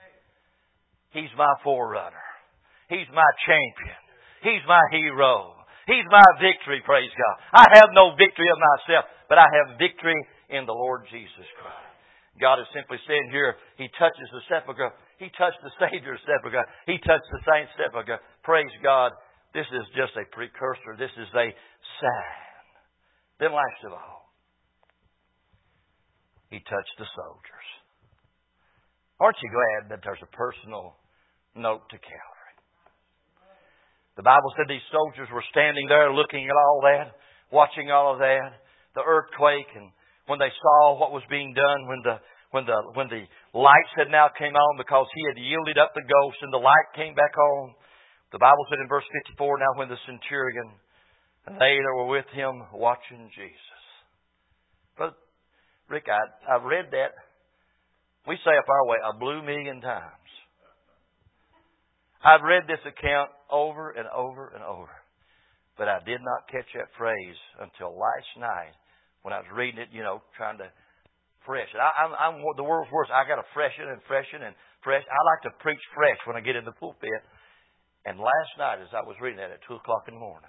He's my forerunner. He's my champion. He's my hero. He's my victory, praise God. I have no victory of myself, but I have victory in the Lord Jesus Christ. God is simply saying here, He touches the sepulchre. He touched the Savior's sepulchre. He touched the saint's sepulchre. Praise God. This is just a precursor. This is a sign. Then last of all, He touched the soldiers. Aren't you glad that there's a personal note to Calvary? The Bible said these soldiers were standing there looking at all that, watching all of that, the earthquake, and when they saw what was being done, when the lights had now came on because He had yielded up the ghost and the light came back on. The Bible said in verse 54, now when the centurion and they that were with him watching Jesus. But Rick, I've read that. We say up our way, a blue million times. I've read this account over and over and over. But I did not catch that phrase until last night when I was reading it, trying to fresh it. I'm the world's worst. I got to freshen and fresh. I like to preach fresh when I get in the pulpit. And last night as I was reading that at 2 o'clock in the morning,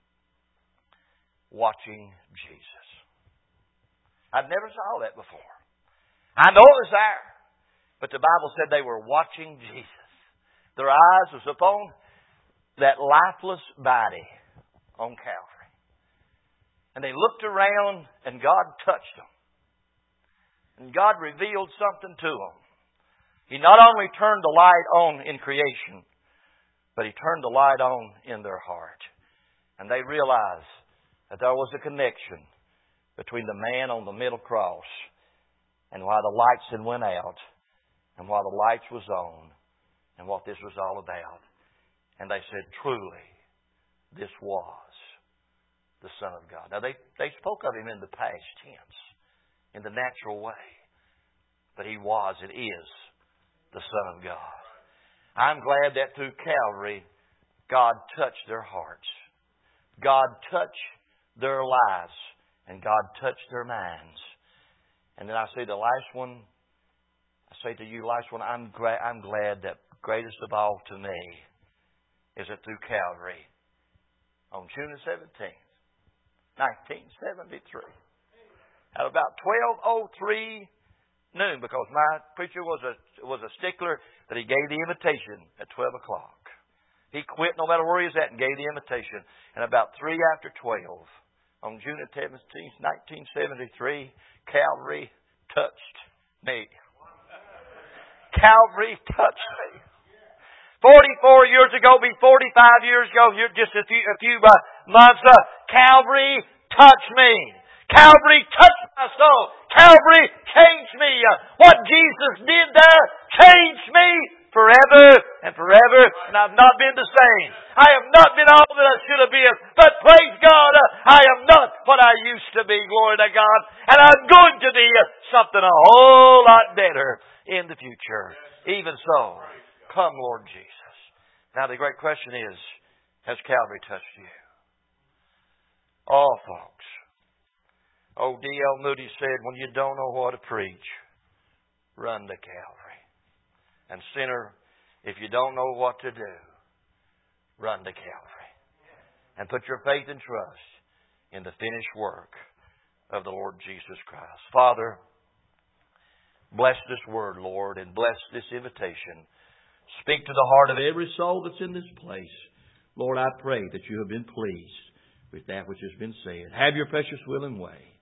watching Jesus. I'd never saw that before. I know it was there. But the Bible said they were watching Jesus. Their eyes was upon that lifeless body on Calvary. And they looked around and God touched them. And God revealed something to them. He not only turned the light on in creation, but He turned the light on in their heart. And they realized that there was a connection between the man on the middle cross and why the lights had went out and why the lights was on and what this was all about. And they said, truly, this was the Son of God. Now, they spoke of Him in the past tense, in the natural way. But He was and is the Son of God. I'm glad that through Calvary, God touched their hearts. God touched their lives. And God touched their minds. And then I say the last one, I say to you, last one, I'm glad that greatest of all to me is that through Calvary, on June the 17th, 1973, at about 12:03 noon, because my preacher was a stickler that he gave the invitation at 12 o'clock. He quit no matter where he was at and gave the invitation. And about 3 after 12, on June the 17th, 1973, Calvary touched me. Calvary touched me. 44 years ago, be 45 years ago, here just a few months, Calvary touched me. Calvary touched my soul. Calvary changed me. What Jesus did there changed me forever and forever, and I've not been the same. I have not been all that I should have been, but praise God, I am not what I used to be, glory to God, and I'm going to be something a whole lot better in the future. Even so, come Lord Jesus. Now the great question is, has Calvary touched you? Oh, folks. Oh, D.L. Moody said, when you don't know what to preach, run to Calvary. And sinner, if you don't know what to do, run to Calvary. And put your faith and trust in the finished work of the Lord Jesus Christ. Father, bless this word, Lord, and bless this invitation. Speak to the heart of every soul that's in this place. Lord, I pray that you have been pleased with that which has been said. Have your precious will and way.